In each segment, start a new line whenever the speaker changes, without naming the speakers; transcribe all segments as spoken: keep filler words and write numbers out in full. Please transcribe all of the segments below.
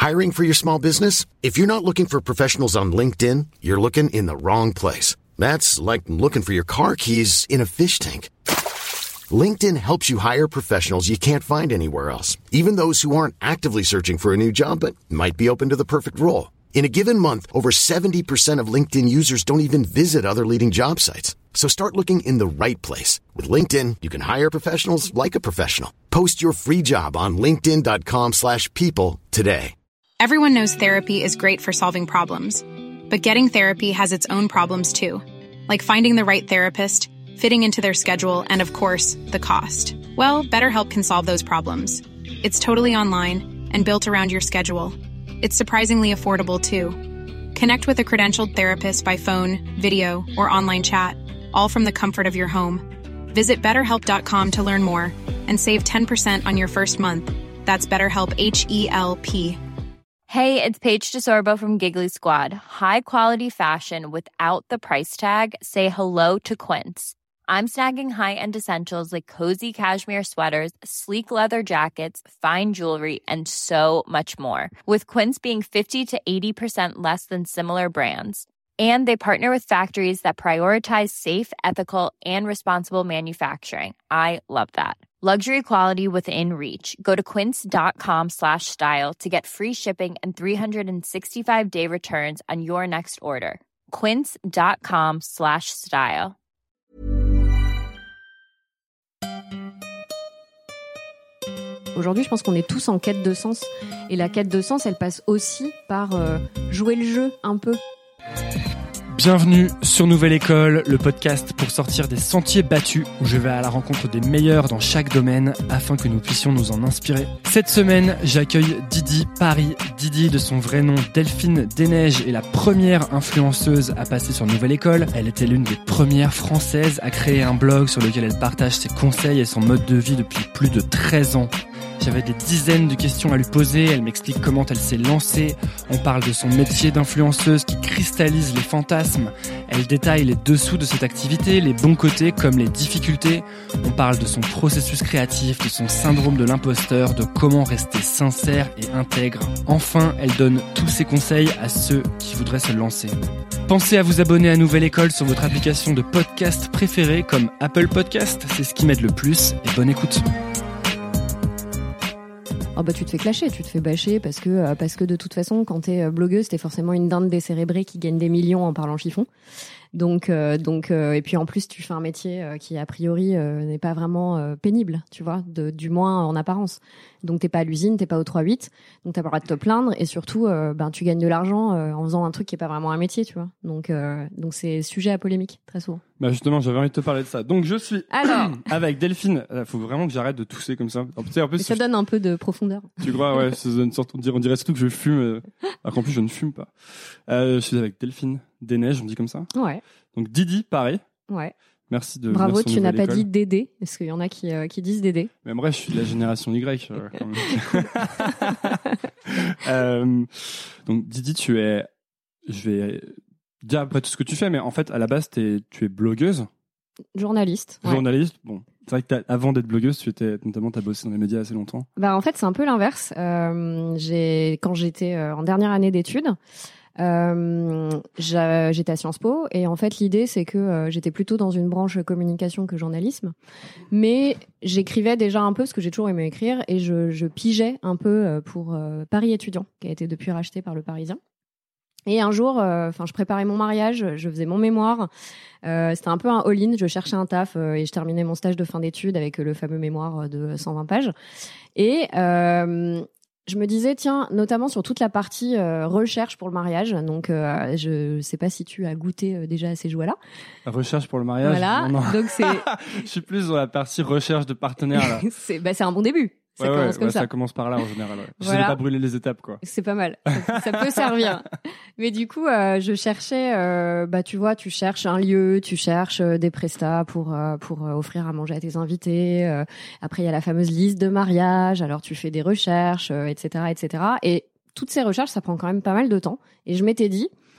Hiring for your small business? If you're not looking for professionals on LinkedIn, you're looking in the wrong place. That's like looking for your car keys in a fish tank. LinkedIn helps you hire professionals you can't find anywhere else, even those who aren't actively searching for a new job but might be open to the perfect role. In a given month, over seventy percent of LinkedIn users don't even visit other leading job sites. So start looking in the right place. With LinkedIn, you can hire professionals like a professional. Post your free job on linkedin.com slash people today.
Everyone knows therapy is great for solving problems. But getting therapy has its own problems too. Like finding the right therapist, fitting into their schedule, and of course, the cost. Well, BetterHelp can solve those problems. It's totally online and built around your schedule. It's surprisingly affordable, too. Connect with a credentialed therapist by phone, video, or online chat, all from the comfort of your home. Visit better help dot com to learn more and save ten percent on your first month. That's BetterHelp, H E L P.
Hey, it's Paige DeSorbo from Giggly Squad. High quality fashion without the price tag. Say hello to Quince. I'm snagging high-end essentials like cozy cashmere sweaters, sleek leather jackets, fine jewelry, and so much more. With Quince being fifty to eighty percent less than similar brands. And they partner with factories that prioritize safe, ethical, and responsible manufacturing. I love that. Luxury quality within reach. Go to quince.com slash style to get free shipping and three sixty-five day returns on your next order. Quince.com slash style.
Aujourd'hui, je pense qu'on est tous en quête de sens. Et la quête de sens, elle passe aussi par euh, jouer le jeu un peu.
Bienvenue sur Nouvelle École, le podcast pour sortir des sentiers battus où je vais à la rencontre des meilleurs dans chaque domaine afin que nous puissions nous en inspirer. Cette semaine, j'accueille Didi Paris. Didi, de son vrai nom Delphine Desneiges, est la première influenceuse à passer sur Nouvelle École. Elle était l'une des premières françaises à créer un blog sur lequel elle partage ses conseils et son mode de vie depuis plus de treize ans. J'avais des dizaines de questions à lui poser, elle m'explique comment elle s'est lancée, on parle de son métier d'influenceuse qui cristallise les fantasmes, elle détaille les dessous de cette activité, les bons côtés comme les difficultés, on parle de son processus créatif, de son syndrome de l'imposteur, de comment rester sincère et intègre. Enfin, elle donne tous ses conseils à ceux qui voudraient se lancer. Pensez à vous abonner à Nouvelle École sur votre application de podcast préférée comme Apple Podcast, c'est ce qui m'aide le plus et bonne écoute.
Oh bah tu te fais clasher, tu te fais bâcher parce que euh, parce que de toute façon quand t'es blogueuse t'es forcément une dinde décérébrée qui gagne des millions en parlant chiffon. Donc euh, donc euh, et puis en plus tu fais un métier euh, qui a priori euh, n'est pas vraiment euh, pénible, tu vois, de, du moins en apparence. Donc t'es pas à l'usine, t'es pas au trois huit, donc t'as pas le droit de te plaindre et surtout euh, ben tu gagnes de l'argent euh, en faisant un truc qui est pas vraiment un métier, tu vois. Donc euh, donc c'est sujet à polémique très souvent.
Bah justement, j'avais envie de te parler de ça. Donc je suis
Alors
avec Delphine. Il faut vraiment que j'arrête de tousser comme ça. En plus, en plus
ça donne un peu de profondeur.
Tu crois, ouais, ça donne une sorte de dire, on dirait surtout que je fume, euh, alors qu'en plus je ne fume pas. Euh, je suis avec Delphine Desneiges, on dit comme ça.
Ouais.
Donc Didi, pareil.
Ouais.
Merci de
Bravo,
venir sur
tu n'as pas
école.
dit Dédé, parce qu'il y en a qui, euh, qui disent Dédé.
Mais moi, je suis de la génération Y. Euh, quand même. euh, donc Didi, tu es, je vais dire après tout ce que tu fais, mais en fait, à la base, t'es, tu es blogueuse.
Journaliste. Ouais.
Journaliste, bon. C'est vrai que t'as, avant d'être blogueuse, tu étais, notamment, t'as bossé dans les médias assez longtemps.
Bah, en fait, c'est un peu l'inverse. Euh, j'ai, quand j'étais euh, en dernière année d'études, Euh, j'étais à Sciences Po et en fait l'idée c'est que euh, j'étais plutôt dans une branche communication que journalisme, mais j'écrivais déjà un peu parce que j'ai toujours aimé écrire et je, je pigeais un peu pour euh, Paris étudiant qui a été depuis racheté par Le Parisien. Et un jour, enfin, euh, je préparais mon mariage, je faisais mon mémoire. Euh, c'était un peu un all-in. Je cherchais un taf euh, et je terminais mon stage de fin d'études avec le fameux mémoire de cent vingt pages. Et euh, je me disais, tiens, notamment sur toute la partie euh, recherche pour le mariage. Donc, euh, je sais pas si tu as goûté euh, déjà à ces joies-là.
La recherche pour le mariage.
Voilà.
Non, non.
Donc c'est.
Je suis plus dans la partie recherche de partenaires là.
c'est, bah, c'est un bon début. Ça
ouais,
commence
ouais,
comme
ouais,
ça.
Ça commence par là en général. Ouais.
Voilà.
Je n'ai pas brûlé les étapes, quoi.
C'est pas mal. Ça, ça peut servir. Mais du coup, euh, je cherchais. Euh, bah, tu vois, tu cherches un lieu, tu cherches euh, des prestats pour euh, pour euh, offrir à manger à tes invités. Euh, après, il y a la fameuse liste de mariage. Alors, tu fais des recherches, euh, et cetera, et cetera. Et toutes ces recherches, ça prend quand même pas mal de temps. Et je m'étais dit,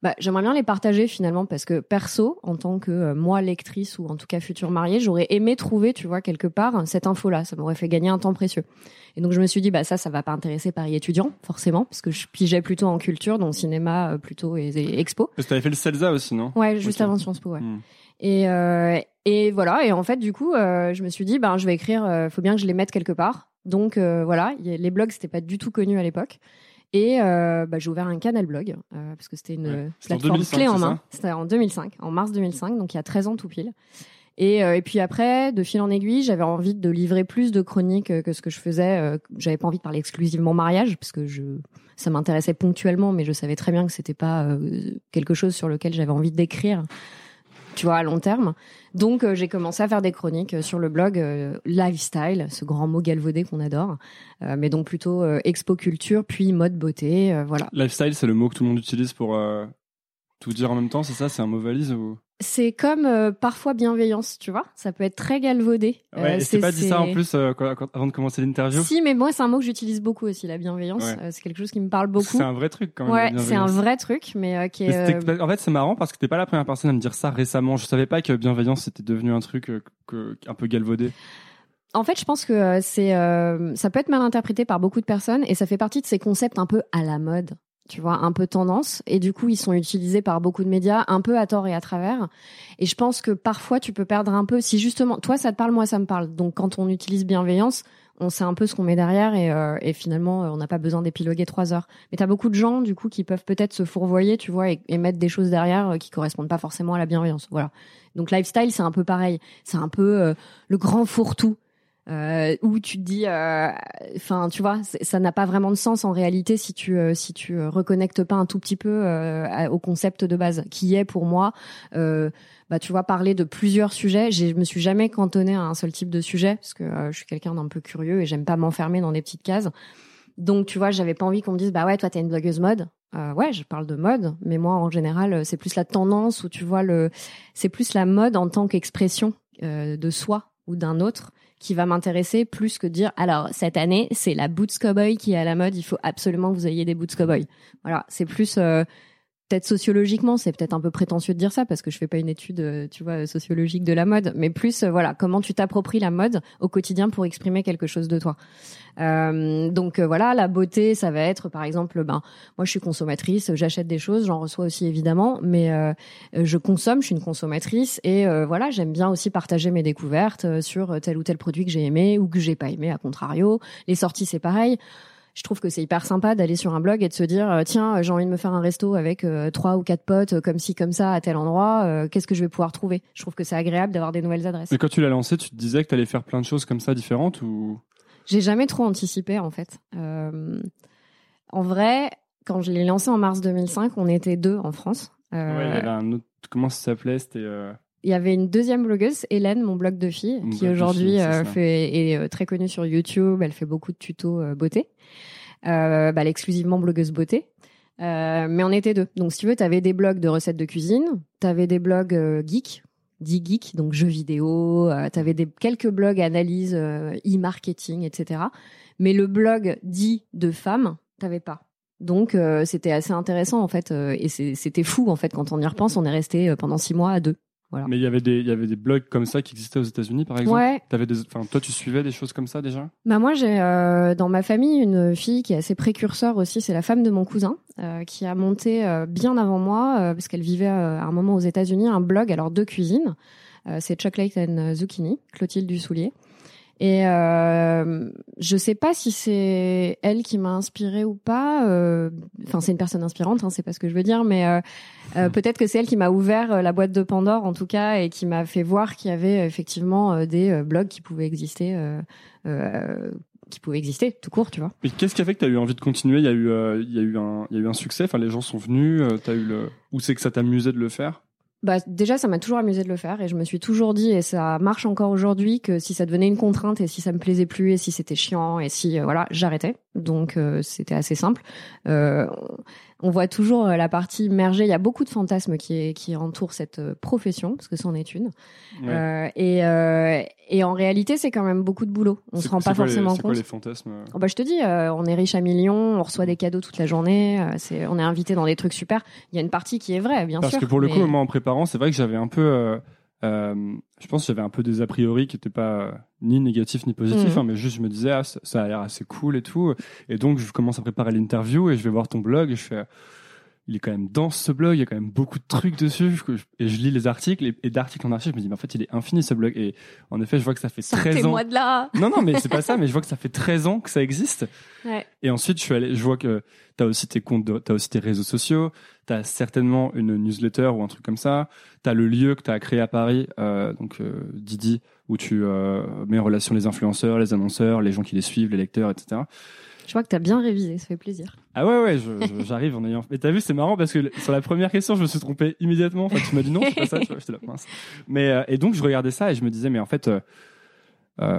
Bah, j'aimerais bien les partager finalement parce que perso, en tant que euh, moi lectrice ou en tout cas future mariée, j'aurais aimé trouver, tu vois, quelque part cette info-là. Ça m'aurait fait gagner un temps précieux. Et donc je me suis dit, bah ça, ça va pas intéresser Paris étudiant forcément parce que je pigeais plutôt en culture, donc cinéma euh, plutôt et, et expo.
Parce que t'avais fait le CELSA aussi, non?
Ouais, juste
okay.
avant Sciences Po, ouais.
Mm.
Et euh, et voilà. Et en fait, du coup, euh, je me suis dit, ben je vais écrire. Euh, faut bien que je les mette quelque part. Donc euh, voilà, y a, les blogs c'était pas du tout connu à l'époque. Et euh, bah, j'ai ouvert un canal blog euh, parce que c'était une
ouais.
plateforme
en
clé en main. C'était en deux mille cinq, en mars deux mille cinq, donc il y a treize ans tout pile. Et, euh, et puis après, de fil en aiguille, j'avais envie de livrer plus de chroniques que ce que je faisais. Euh, j'avais pas envie de parler exclusivement mariage parce que je, ça m'intéressait ponctuellement, mais je savais très bien que c'était pas euh, quelque chose sur lequel j'avais envie d'écrire, tu vois, à long terme. Donc, euh, j'ai commencé à faire des chroniques euh, sur le blog euh, Lifestyle, ce grand mot galvaudé qu'on adore, euh, mais donc plutôt euh, expo culture, puis mode beauté, euh, voilà.
Lifestyle, c'est le mot que tout le monde utilise pour euh, tout dire en même temps, c'est ça? C'est un mot valise ou...
C'est comme euh, parfois bienveillance, tu vois. Ça peut être très galvaudé.
Ouais, euh, et c'est, c'est pas dit
c'est...
ça en plus euh, quand, quand, avant de commencer l'interview?
Si, mais moi, c'est un mot que j'utilise beaucoup aussi, la bienveillance. Ouais. Euh, c'est quelque chose qui me parle beaucoup.
C'est un vrai truc quand même.
Ouais, c'est un vrai truc, mais euh, qui est...
Mais en fait, c'est marrant parce que t'es pas la première personne à me dire ça récemment. Je savais pas que bienveillance c'était devenu un truc euh, que, un peu galvaudé.
En fait, je pense que euh, c'est, euh, ça peut être mal interprété par beaucoup de personnes et ça fait partie de ces concepts un peu à la mode. Tu vois, un peu tendance, et du coup ils sont utilisés par beaucoup de médias, un peu à tort et à travers, et je pense que parfois tu peux perdre un peu, si justement, toi ça te parle, moi ça me parle, donc quand on utilise bienveillance, on sait un peu ce qu'on met derrière, et, euh, et finalement on n'a pas besoin d'épiloguer trois heures. Mais t'as beaucoup de gens du coup qui peuvent peut-être se fourvoyer, tu vois, et, et mettre des choses derrière euh, qui correspondent pas forcément à la bienveillance, voilà. Donc lifestyle c'est un peu pareil, c'est un peu euh, le grand fourre-tout. Euh, où tu te dis, enfin, euh, tu vois, ça n'a pas vraiment de sens en réalité si tu euh, si tu euh, reconnectes pas un tout petit peu euh, au concept de base, qui est pour moi, euh, bah tu vois, parler de plusieurs sujets. Je me suis jamais cantonnée à un seul type de sujet parce que euh, je suis quelqu'un d'un peu curieux et j'aime pas m'enfermer dans des petites cases. Donc tu vois, j'avais pas envie qu'on me dise, bah ouais, toi t'es une blogueuse mode. Euh, ouais, je parle de mode, mais moi en général, c'est plus la tendance ou tu vois le, c'est plus la mode en tant qu'expression euh, de soi ou d'un autre qui va m'intéresser plus que de dire alors cette année c'est la boots cowboy qui est à la mode, il faut absolument que vous ayez des boots cowboy. Voilà, c'est plus euh, peut-être sociologiquement, c'est peut-être un peu prétentieux de dire ça parce que je fais pas une étude euh, tu vois sociologique de la mode, mais plus euh, voilà, comment tu t'appropries la mode au quotidien pour exprimer quelque chose de toi. Euh, donc euh, voilà, la beauté, ça va être par exemple, ben moi je suis consommatrice, j'achète des choses, j'en reçois aussi évidemment, mais euh, je consomme, je suis une consommatrice et euh, voilà, j'aime bien aussi partager mes découvertes sur tel ou tel produit que j'ai aimé ou que j'ai pas aimé, à contrario. Les sorties, c'est pareil. Je trouve que c'est hyper sympa d'aller sur un blog et de se dire tiens, j'ai envie de me faire un resto avec euh, trois ou quatre potes comme ci comme ça à tel endroit, euh, qu'est-ce que je vais pouvoir trouver? Je trouve que c'est agréable d'avoir des nouvelles adresses.
Mais quand tu l'as lancé, tu te disais que tu allais faire plein de choses comme ça différentes ou...
J'ai jamais trop anticipé en fait. Euh, en vrai, quand je l'ai lancé en mars deux mille cinq, on était deux en France.
Euh, ouais, il y avait un autre... Comment ça s'appelait? C'était... Euh...
Il y avait une deuxième blogueuse, Hélène, mon blog de filles, mon qui aujourd'hui filles, euh, fait, est euh, très connue sur YouTube. Elle fait beaucoup de tutos euh, beauté. Euh, bah, elle est exclusivement blogueuse beauté. Euh, mais on était deux. Donc, si tu veux, t'avais des blogs de recettes de cuisine, t'avais des blogs euh, geeks, dits geeks, donc jeux vidéo, euh, t'avais des, quelques blogs analyse, euh, e-marketing, et cetera. Mais le blog dit de femmes, t'avais pas. Donc, euh, c'était assez intéressant, en fait. Euh, et c'est, c'était fou, en fait, quand on y repense. On est resté euh, pendant six mois à deux. Voilà.
Mais il y avait des il y avait des blogs comme ça qui existaient aux États-Unis par exemple.
Ouais.
T'avais des enfin toi tu suivais des choses comme ça déjà?
Bah moi j'ai euh, dans ma famille une fille qui est assez précurseur aussi, c'est la femme de mon cousin euh, qui a monté euh, bien avant moi euh, parce qu'elle vivait euh, à un moment aux États-Unis un blog alors de cuisine. Euh, c'est Chocolate and Zucchini, Clotilde Dussoulier. Et euh, je sais pas si c'est elle qui m'a inspirée ou pas. Enfin, euh, c'est une personne inspirante, hein, c'est pas ce que je veux dire, mais euh, euh, peut-être que c'est elle qui m'a ouvert la boîte de Pandore, en tout cas, et qui m'a fait voir qu'il y avait effectivement euh, des euh, blogs qui pouvaient exister, euh, euh, qui pouvaient exister, tout court, tu vois.
Mais qu'est-ce qui a fait que t'as eu envie de continuer? Il y a eu, euh, il y a eu un, il y a eu un succès. Enfin, les gens sont venus. Euh, t'as eu le, ou c'est que ça t'amusait de le faire?
Bah déjà ça m'a toujours amusé de le faire et je me suis toujours dit et ça marche encore aujourd'hui que si ça devenait une contrainte et si ça me plaisait plus et si c'était chiant et si euh, voilà j'arrêtais donc euh, c'était assez simple. Euh, On voit toujours la partie immergée. Il y a beaucoup de fantasmes qui, qui entourent cette profession, parce que c'en est une. Ouais. Euh, et, euh, et en réalité, c'est quand même beaucoup de boulot. On
c'est,
se rend pas forcément
les, c'est
compte.
C'est quoi les fantasmes
oh bah, je te dis, euh, on est riche à millions, on reçoit des cadeaux toute la journée, euh, c'est, on est invité dans des trucs super. Il y a une partie qui est vraie, bien
parce
sûr.
Parce que pour le
mais...
coup, moi, en préparant, c'est vrai que j'avais un peu... Euh, euh, je pense que j'avais un peu des a priori qui n'étaient pas euh, ni négatifs ni positifs, mmh. hein, mais juste je me disais, ah, ça, ça a l'air assez cool et tout. Et donc, je commence à préparer l'interview et je vais voir ton blog et je fais... Il est quand même dense ce blog, il y a quand même beaucoup de trucs dessus. Et je lis les articles, et, et d'articles en archive, je me dis, mais en fait, il est infini ce blog. Et en effet, je vois que ça fait treize ans.
Sortez-moi de là!
Non, non, mais c'est pas ça, mais je vois que ça fait treize ans que ça existe.
Ouais.
Et ensuite, je suis allé, je vois que t'as aussi tes comptes, de, t'as aussi tes réseaux sociaux, t'as certainement une newsletter ou un truc comme ça, t'as le lieu que t'as créé à Paris, euh, donc, euh, Didi, où tu, euh, mets en relation les influenceurs, les annonceurs, les gens qui les suivent, les lecteurs, et cetera.
Je vois que t'as bien révisé, ça fait plaisir.
Ah ouais, ouais, je, je, j'arrive en ayant... Mais t'as vu, c'est marrant parce que sur la première question, je me suis trompé immédiatement. Enfin, tu m'as dit non, c'est pas ça, tu vois, j'étais là, mince. Mais, euh, et donc, je regardais ça et je me disais, mais en fait, euh, euh,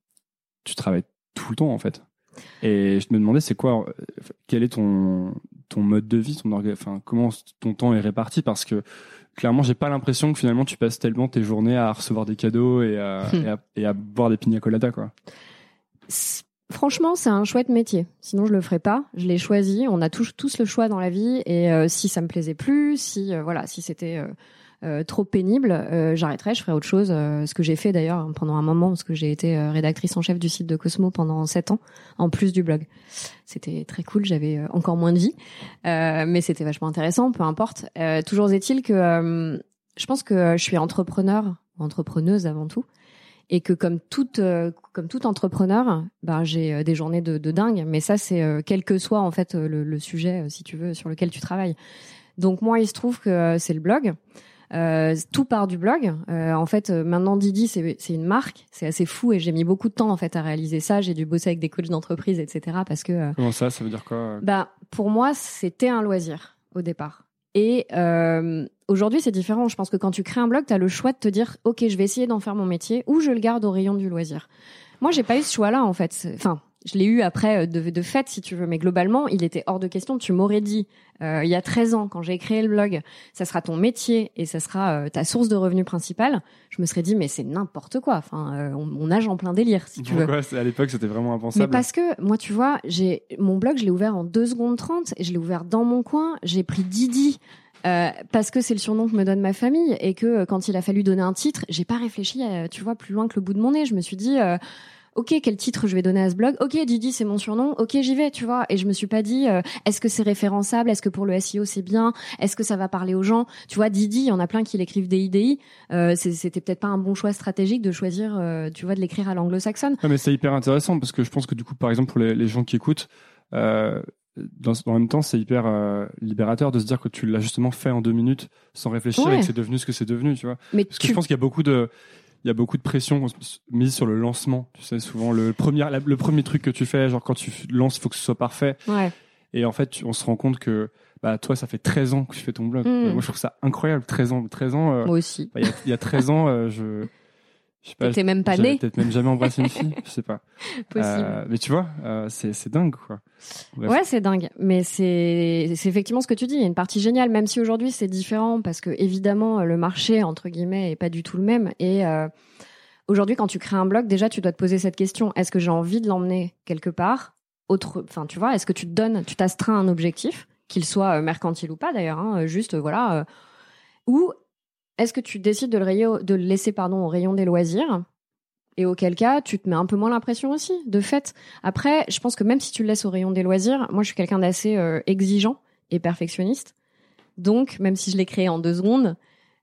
tu travailles tout le temps, en fait. Et je me demandais, c'est quoi, euh, quel est ton, ton mode de vie, ton orga... enfin, comment ton temps est réparti, parce que clairement, j'ai pas l'impression que finalement, tu passes tellement tes journées à recevoir des cadeaux et à, et à, et à boire des pina coladas, quoi.
C'est... Franchement, c'est un chouette métier. Sinon, je le ferais pas. Je l'ai choisi. On a tous, tous le choix dans la vie. Et euh, si ça me plaisait plus, si euh, voilà, si c'était euh, euh, trop pénible, euh, j'arrêterais. Je ferais autre chose. Euh, ce que j'ai fait d'ailleurs pendant un moment, parce que j'ai été euh, rédactrice en chef du site de Cosmo pendant sept ans, en plus du blog. C'était très cool. J'avais euh, encore moins de vie, euh, mais c'était vachement intéressant. Peu importe. Euh, toujours est-il que euh, je pense que je suis entrepreneur, entrepreneuse avant tout. Et que comme toute euh, comme tout entrepreneur, bah j'ai euh, des journées de, de dingue. Mais ça, c'est euh, quel que soit en fait euh, le, le sujet, euh, si tu veux, sur lequel tu travailles. Donc moi, il se trouve que euh, c'est le blog. Euh, tout part du blog. Euh, en fait, euh, maintenant Didi, c'est c'est une marque. C'est assez fou et j'ai mis beaucoup de temps en fait à réaliser ça. J'ai dû bosser avec des coachs d'entreprise, et cetera. Parce que euh,
comment ça, ça veut dire quoi?
Bah pour moi, c'était un loisir au départ. Et euh, aujourd'hui, c'est différent. Je pense que quand tu crées un blog, tu as le choix de te dire « Ok, je vais essayer d'en faire mon métier ou je le garde au rayon du loisir. » Moi, j'ai pas eu ce choix-là, en fait. Enfin, je l'ai eu après de, de fait, si tu veux. Mais globalement, il était hors de question. Tu m'aurais dit, euh, il y a treize ans, quand j'ai créé le blog, ça sera ton métier et ça sera euh, ta source de revenus principale. Je me serais dit, mais c'est n'importe quoi. Enfin, euh, on, on nage en plein délire, si tu
Pourquoi
veux.
À l'époque, c'était vraiment impensable.
Mais parce que, moi, tu vois, j'ai mon blog, je l'ai ouvert en deux secondes trente et je l'ai ouvert dans mon coin. J'ai pris Didi. Euh, parce que c'est le surnom que me donne ma famille et que euh, quand il a fallu donner un titre, j'ai pas réfléchi, à, tu vois, plus loin que le bout de mon nez. Je me suis dit, euh, ok, quel titre je vais donner à ce blog? Ok, Didi, c'est mon surnom. Ok, j'y vais, tu vois. Et je me suis pas dit, euh, est-ce que c'est référençable? Est-ce que pour le S E O c'est bien? Est-ce que ça va parler aux gens? Tu vois, Didi, il y en a plein qui l'écrivent D I D I. Euh, c'était peut-être pas un bon choix stratégique de choisir, euh, tu vois, de l'écrire à l'anglo-saxonne.
Ouais, mais c'est hyper intéressant parce que je pense que du coup, par exemple, pour les, les gens qui écoutent. Euh... Dans, en même temps, c'est hyper euh, libérateur de se dire que tu l'as justement fait en deux minutes sans réfléchir ouais. et que c'est devenu ce que c'est devenu, tu vois. Mais Parce tu... que je pense qu'il y a beaucoup de, il y a beaucoup de pression mise sur le lancement. Tu sais, souvent le premier, la, le premier truc que tu fais, genre quand tu lances, il faut que ce soit parfait.
Ouais.
Et en fait, tu, on se rend compte que, bah, toi, ça fait treize ans que tu fais ton blog. Mmh. Moi, je trouve ça incroyable. treize ans, treize ans. Euh,
Moi aussi.
Bah, il y a, il y a treize ans, euh, je. Je sais pas,
T'étais même pas né.
Peut-être même jamais embrassé une fille, je sais pas.
Possible.
Euh, mais tu vois, euh, c'est, c'est dingue, quoi.
Bref. Ouais, c'est dingue. Mais c'est, c'est effectivement ce que tu dis. Il y a une partie géniale, même si aujourd'hui c'est différent parce que évidemment le marché entre guillemets est pas du tout le même. Et euh, aujourd'hui, quand tu crées un blog, déjà tu dois te poser cette question est-ce que j'ai envie de l'emmener quelque part autre, enfin tu vois, est-ce que tu te donnes, tu t'astreins un objectif, qu'il soit mercantile ou pas d'ailleurs, hein, juste voilà, euh, ou est-ce que tu décides de le, rayon, de le laisser pardon, au rayon des loisirs? Et auquel cas, tu te mets un peu moins la pression aussi, de fait. Après, je pense que même si tu le laisses au rayon des loisirs, moi, je suis quelqu'un d'assez euh, exigeant et perfectionniste. Donc, même si je l'ai créé en deux secondes,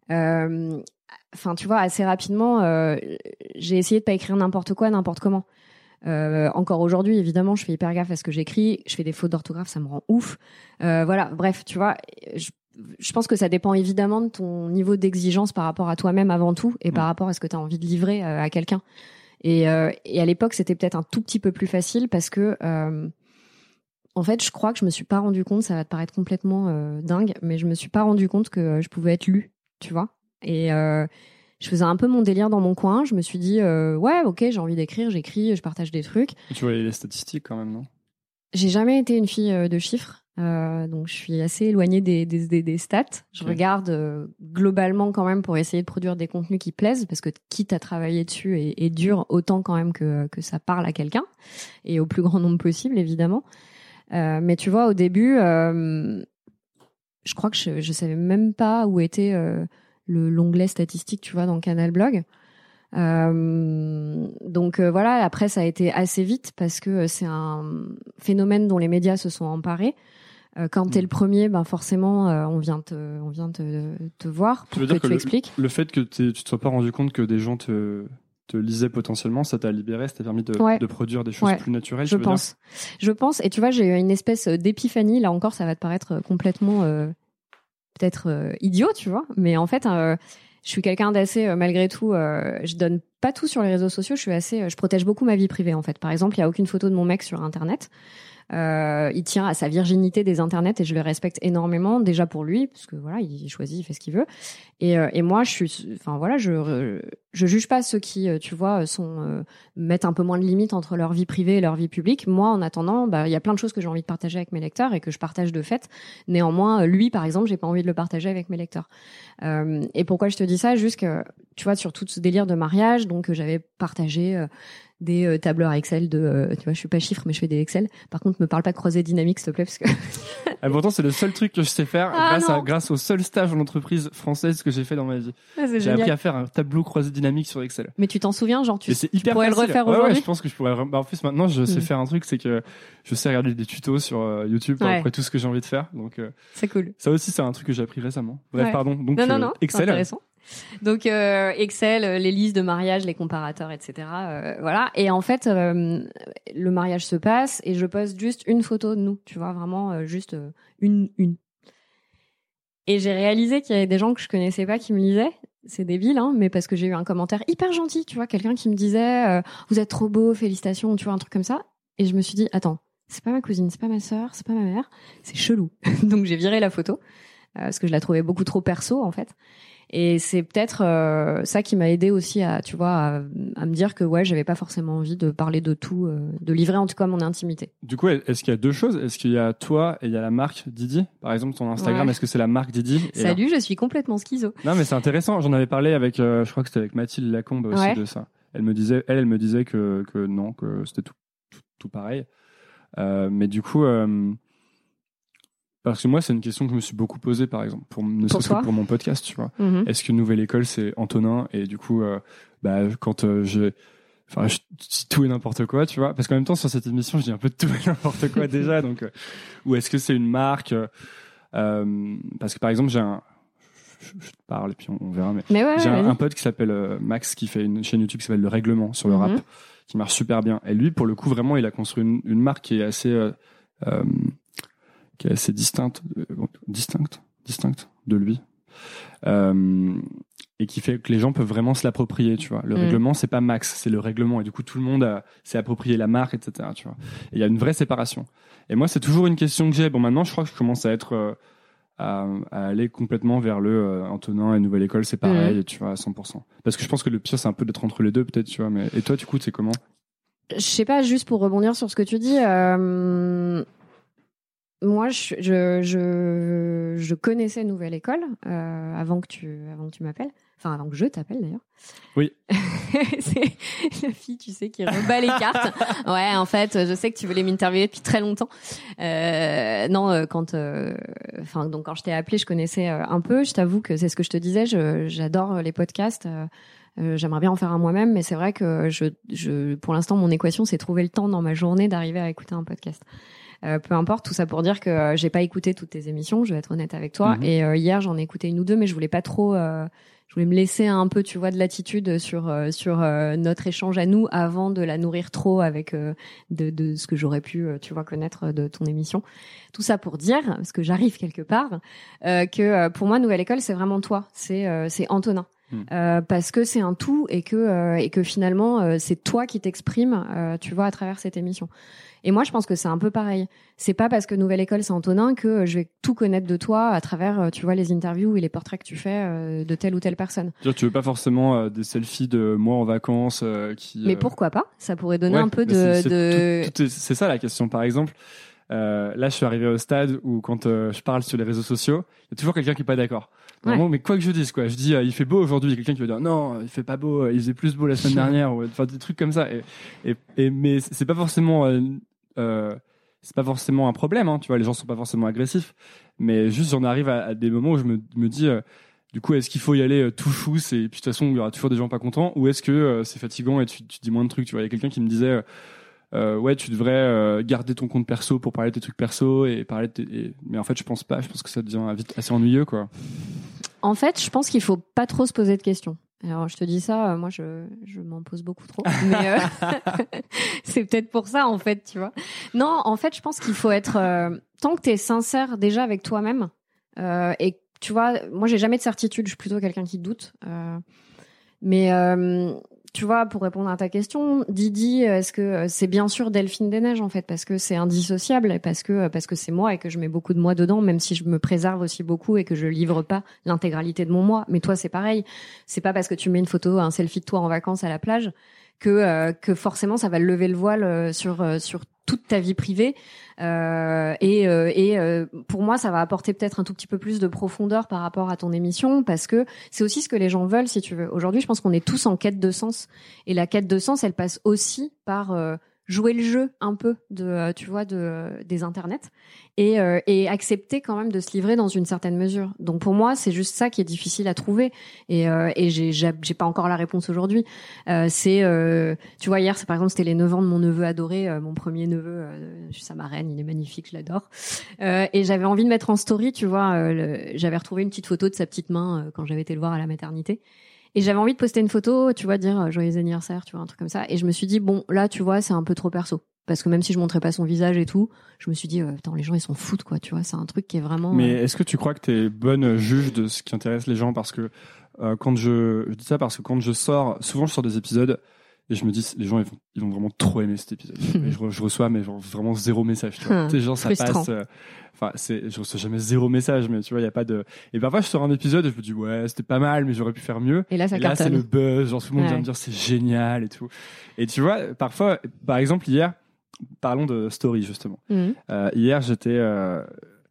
euh, enfin, tu vois, assez rapidement, euh, j'ai essayé de pas écrire n'importe quoi, n'importe comment. Euh, encore aujourd'hui, évidemment, je fais hyper gaffe à ce que j'écris. Je fais des fautes d'orthographe, ça me rend ouf. Euh, voilà, bref, tu vois, je, je pense que ça dépend évidemment de ton niveau d'exigence par rapport à toi-même avant tout et mmh. par rapport à ce que tu as envie de livrer euh, à quelqu'un. Et, euh, et à l'époque, c'était peut-être un tout petit peu plus facile parce que, euh, en fait, je crois que je me suis pas rendu compte, ça va te paraître complètement euh, dingue, mais je me suis pas rendu compte que je pouvais être lue, tu vois. Et euh, je faisais un peu mon délire dans mon coin. Je me suis dit, euh, ouais, ok, j'ai envie d'écrire, j'écris, je partage des trucs.
Et tu voyais les statistiques quand même, non?
J'ai jamais été une fille euh, de chiffres. Euh, donc je suis assez éloignée des, des, des, des stats. Je
Okay.
regarde euh, globalement quand même pour essayer de produire des contenus qui plaisent, parce que quitte à travailler dessus et, et dur, autant quand même que, que ça parle à quelqu'un et au plus grand nombre possible, évidemment. Euh, mais tu vois, au début, euh, je crois que je, je savais même pas où était euh, le l'onglet statistique, tu vois, dans Canal Blog. Euh, donc euh, voilà, après ça a été assez vite parce que c'est un phénomène dont les médias se sont emparés. Euh, quand t'es le premier, ben forcément, euh, on vient te, on vient te, te voir pour
Tu veux
que
dire que
tu
le,
expliques.
le fait que t'aies- tu te sois pas rendu compte que des gens te, te lisaient potentiellement, ça t'a libéré, ça t'a permis de,
Ouais.
de produire des choses
Ouais.
plus naturelles,
Je
tu veux
pense, je pense. Et tu vois, j'ai eu une espèce d'épiphanie. Là encore, ça va te paraître complètement, euh, peut-être euh, idiot, tu vois. Mais en fait, euh, je suis quelqu'un d'assez, euh, malgré tout, euh, je donne pas tout sur les réseaux sociaux. Je suis assez, euh, je protège beaucoup ma vie privée, en fait. Par exemple, il y a aucune photo de mon mec sur Internet. Euh, il tient à sa virginité des internets et je le respecte énormément, déjà pour lui, parce que voilà, il choisit, il fait ce qu'il veut. Et, euh, et moi, je suis, enfin voilà, je je juge pas ceux qui, tu vois, sont euh, mettent un peu moins de limites entre leur vie privée et leur vie publique. Moi, en attendant, bah il y a plein de choses que j'ai envie de partager avec mes lecteurs et que je partage de fait. Néanmoins, lui, par exemple, j'ai pas envie de le partager avec mes lecteurs. Euh, et pourquoi je te dis ça? Juste que, tu vois, sur tout ce délire de mariage, donc euh, j'avais partagé euh, des euh, tableurs Excel de, euh, tu vois, je suis pas chiffre, mais je fais des Excel. Par contre, me parle pas de croisée dynamique, s'il te plaît, parce que
Et pourtant, c'est le seul truc que je sais faire
Ah,
grâce, à,
non.
grâce au seul stage en entreprise française que j'ai fait dans ma vie.
ah, c'est
J'ai
génial.
appris à faire un tableau croisé dynamique sur Excel.
Mais tu t'en souviens, genre, tu,
Et c'est
tu
hyper
pourrais
facile.
le refaire
Ouais,
aujourd'hui?
ouais, je pense que je pourrais. Bah, en plus, maintenant, je sais
Mm.
faire un truc, c'est que je sais regarder des tutos sur euh, YouTube pour
Ouais.
après tout ce que j'ai envie de faire. Donc, euh,
C'est cool.
ça aussi, c'est un truc que j'ai appris récemment. Bref,
Ouais.
pardon. Donc,
Non, non,
euh,
non, c'est
Excel.
intéressant. Donc euh, Excel, euh, les listes de mariage, les comparateurs, et cetera. Euh, voilà. Et en fait, euh, le mariage se passe et je poste juste une photo de nous, tu vois, vraiment euh, juste euh, une, une. Et j'ai réalisé qu'il y avait des gens que je connaissais pas qui me lisaient. C'est débile, hein, mais parce que j'ai eu un commentaire hyper gentil, tu vois, quelqu'un qui me disait euh, vous êtes trop beau, félicitations, tu vois, un truc comme ça. Et je me suis dit attends, c'est pas ma cousine, c'est pas ma sœur, c'est pas ma mère, c'est chelou. Donc j'ai viré la photo euh, parce que je la trouvais beaucoup trop perso en fait. Et c'est peut-être euh, ça qui m'a aidé aussi à, tu vois, à, à me dire que ouais, j'avais pas forcément envie de parler de tout, euh, de livrer en tout cas mon intimité.
Du coup, est-ce qu'il y a deux choses? Est-ce qu'il y a toi et il y a la marque Didi? Par exemple, ton Instagram,
Ouais.
est-ce que c'est la marque Didi? Et
Salut, je suis complètement schizo.
Non, mais c'est intéressant. J'en avais parlé avec, euh, je crois que c'était avec Mathilde Lacombe aussi
Ouais.
de ça. Elle me disait, elle, elle me disait que, que non, que c'était tout, tout, tout pareil. Euh, mais du coup, euh, parce que moi, c'est une question que je me suis beaucoup posée, par exemple, pour, ne
Pour
serait-ce que
toi
pour mon podcast, tu vois.
Mhm.
Est-ce que Nouvelle École, c'est Antonin? Et du coup, euh, bah, quand euh, j'ai, enfin, je dis tout et n'importe quoi, tu vois. Parce qu'en même temps, sur cette émission, je dis un peu de tout et n'importe quoi déjà. Donc, euh, ou est-ce que c'est une marque? euh, Parce que par exemple, j'ai un, je, je te parle et puis on, on verra. Mais,
Mais ouais,
j'ai un,
vas-y.
un pote qui s'appelle euh, Max qui fait une chaîne YouTube qui s'appelle Le Règlement sur le
Mhm.
rap, qui marche super bien. Et lui, pour le coup, vraiment, il a construit une, une marque qui est assez, euh, euh, qui est assez distincte, euh, distincte, distincte de lui, euh, et qui fait que les gens peuvent vraiment se l'approprier. Tu vois, le
Mm.
règlement, c'est pas Max, c'est le règlement. Et du coup, tout le monde a, s'est approprié la marque, et cetera. Tu vois, et il y a une vraie séparation. Et moi, c'est toujours une question que j'ai. Bon, maintenant, je crois que je commence à être euh, À, à aller complètement vers le euh, Antonin et Nouvelle École, c'est pareil,
Mhm.
tu vois, à cent pour cent. Parce que je pense que le pire, c'est un peu d'être entre les deux, peut-être, tu vois. Mais et toi, du coup, c'est comment?
Je sais pas, juste pour rebondir sur ce que tu dis, euh, moi, je, je, je, je connaissais Nouvelle École euh, avant que tu, avant que tu m'appelles. Enfin, avant que je t'appelle d'ailleurs.
Oui.
C'est la fille, tu sais, qui rebat les cartes. Ouais, en fait, je sais que tu voulais m'interviewer depuis très longtemps. Euh, non, euh, quand, euh, enfin, donc quand je t'ai appelé, je connaissais euh, un peu. Je t'avoue que c'est ce que je te disais. Je, j'adore les podcasts. Euh, euh, j'aimerais bien en faire un moi-même, mais c'est vrai que je, je, pour l'instant, mon équation, c'est trouver le temps dans ma journée d'arriver à écouter un podcast. Euh, peu importe, tout ça pour dire que euh, j'ai pas écouté toutes tes émissions. Je vais être honnête avec toi.
Mhm.
Et euh, hier, j'en ai écouté une ou deux, mais je voulais pas trop. Euh, je voulais me laisser un peu, tu vois, de latitude sur euh, sur euh, notre échange à nous avant de la nourrir trop avec euh, de, de ce que j'aurais pu, euh, tu vois, connaître de ton émission. Tout ça pour dire, parce que j'arrive quelque part, euh, que euh, pour moi, Nouvelle École, c'est vraiment toi, c'est euh, c'est Antonin.
Mm.
Euh, parce que c'est un tout et que euh, et que finalement euh, c'est toi qui t'exprimes, euh, tu vois, à travers cette émission. Et moi, je pense que c'est un peu pareil. C'est pas parce que Nouvelle École, c'est Antonin que euh, je vais tout connaître de toi à travers, euh, tu vois, les interviews et les portraits que tu fais euh, de telle ou telle personne.
Tu vois, tu veux pas forcément euh, des selfies de moi en vacances euh, qui.
Mais
euh,
pourquoi pas? Ça pourrait donner
ouais,
un peu
mais
de.
c'est, c'est,
de...
tout- tout est- c'est ça la question. Par exemple, euh, là, je suis arrivé au stade où quand euh, je parle sur les réseaux sociaux, il y a toujours quelqu'un qui est pas d'accord.
Ouais.
Vraiment, mais quoi que je dise, quoi, je dis, euh, il fait beau aujourd'hui, il y a quelqu'un qui va dire, non, il fait pas beau, il faisait plus beau la semaine dernière, ou enfin des trucs comme ça. Et, et, et mais c'est pas forcément, euh, euh, c'est pas forcément un problème, hein, tu vois, les gens sont pas forcément agressifs, mais juste j'en arrive à, à des moments où je me, me dis. Euh, Du coup, est-ce qu'il faut y aller euh, tout chousse et puis de toute façon il y aura toujours des gens pas contents, ou est-ce que euh, c'est fatigant et tu, tu dis moins de trucs, tu vois? Il y a quelqu'un qui me disait euh, ouais, tu devrais euh, garder ton compte perso pour parler de tes trucs perso et parler de tes... et... mais en fait je pense pas, je pense que ça devient vite assez ennuyeux, quoi.
En fait, je pense qu'il faut pas trop se poser de questions. Alors je te dis ça, euh, moi je je m'en pose beaucoup trop, mais euh, c'est peut-être pour ça en fait, tu vois. Non, en fait, je pense qu'il faut être euh, tant que t'es sincère déjà avec toi-même euh, et tu vois, moi j'ai jamais de certitude, je suis plutôt quelqu'un qui doute. Euh, mais euh, tu vois, pour répondre à ta question, Didi, est-ce que c'est bien sûr Delphine des Neiges en fait, parce que c'est indissociable et parce que parce que c'est moi et que je mets beaucoup de moi dedans, même si je me préserve aussi beaucoup et que je livre pas l'intégralité de mon moi. Mais toi, c'est pareil. C'est pas parce que tu mets une photo, un selfie de toi en vacances à la plage que euh, que forcément ça va lever le voile sur euh, sur toute ta vie privée. Euh, et euh, et euh, pour moi, ça va apporter peut-être un tout petit peu plus de profondeur par rapport à ton émission, parce que c'est aussi ce que les gens veulent, si tu veux. Aujourd'hui, je pense qu'on est tous en quête de sens, et la quête de sens, elle passe aussi par euh, jouer le jeu un peu de, euh, tu vois, de euh, des internets, et euh, et accepter quand même de se livrer dans une certaine mesure. Donc pour moi, c'est juste ça qui est difficile à trouver, et euh, et j'ai j'ai, j'ai pas encore la réponse aujourd'hui. Euh, c'est euh, tu vois, hier, c'est par exemple, c'était les neuf ans de mon neveu adoré, euh, mon premier neveu, euh, je suis sa marraine, il est magnifique, je l'adore. Euh, et j'avais envie de mettre en story, tu vois, euh, le, j'avais retrouvé une petite photo de sa petite main euh, quand j'avais été le voir à la maternité. Et j'avais envie de poster une photo, tu vois, dire euh, joyeux anniversaire, tu vois, un truc comme ça. Et je me suis dit, bon, là, tu vois, c'est un peu trop perso. Parce que même si je montrais pas son visage et tout, je me suis dit, euh, attends, les gens, ils s'en foutent, quoi, tu vois, c'est un truc qui est vraiment...
Mais
euh...
est-ce que tu crois que t'es bonne juge de ce qui intéresse les gens? Parce que euh, quand je... Je dis ça parce que quand je sors, souvent je sors des épisodes et je me dis, les gens, ils vont, ils vont vraiment trop aimer cet épisode. Et je, re, je reçois, mais genre, vraiment zéro message, tu vois. Tu sais, genre, ça
Frustrant.
passe... Enfin, euh, c'est, je reçois jamais zéro message, mais tu vois, il y a pas de... Et parfois, je sors un épisode et je me dis, ouais, c'était pas mal, mais j'aurais pu faire mieux.
Et là, ça
et là,
cartonne.
c'est le buzz, genre, tout le monde
Ouais.
vient me dire, c'est génial et tout. Et tu vois, parfois, par exemple, hier, parlons de story, justement.
Mmh.
Euh, hier, j'étais... Euh,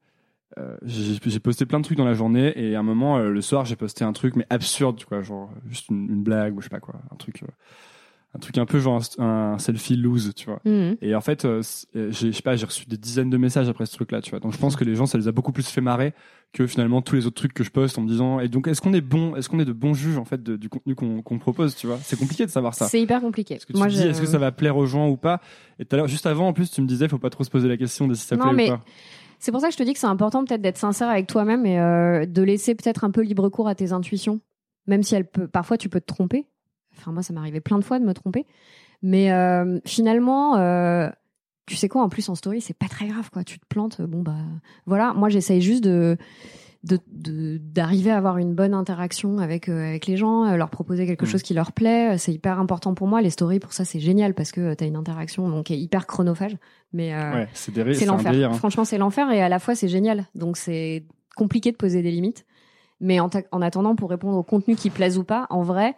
Euh, j'ai, j'ai posté plein de trucs dans la journée et à un moment euh, le soir j'ai posté un truc mais absurde, tu vois, genre juste une, une blague ou je sais pas quoi, un truc euh, un truc un peu genre un, un selfie loose, tu vois.
Mmh.
Et en fait euh, j'ai je sais pas, j'ai reçu des dizaines de messages après ce truc là, tu vois. Donc je pense que les gens, ça les a beaucoup plus fait marrer que finalement tous les autres trucs que je poste en me disant, et donc est-ce qu'on est bon, est-ce qu'on est de bons juges en fait de, du contenu qu'on, qu'on propose, tu vois. C'est compliqué de savoir ça.
C'est hyper compliqué.
Est-ce que tu
Moi,
te dis,
je...
est-ce que ça va plaire aux gens ou pas? Et tout à l'heure, juste avant en plus, tu me disais faut pas trop se poser la question de si ça
Non,
plaît
mais...
ou pas.
C'est pour ça que je te dis que c'est important peut-être d'être sincère avec toi-même et euh, de laisser peut-être un peu libre cours à tes intuitions, même si elle peut, parfois tu peux te tromper. Enfin moi ça m'est arrivé plein de fois de me tromper, mais euh, finalement, euh, tu sais quoi, en plus en story c'est pas très grave quoi. Tu te plantes, bon bah voilà. Moi j'essaye juste de De, de, d'arriver à avoir une bonne interaction avec, euh, avec les gens, euh, leur proposer quelque
mmh.
chose qui leur plaît. C'est hyper important pour moi. Les stories, pour ça, c'est génial parce que euh, t'as une interaction donc, qui est hyper chronophage. Mais euh,
Ouais, c'est, des,
c'est,
c'est
l'enfer.
un délire. Hein.
Franchement, c'est l'enfer et à la fois, c'est génial. Donc, c'est compliqué de poser des limites. Mais en, ta- en attendant, pour répondre au contenu qui plaise ou pas, en vrai,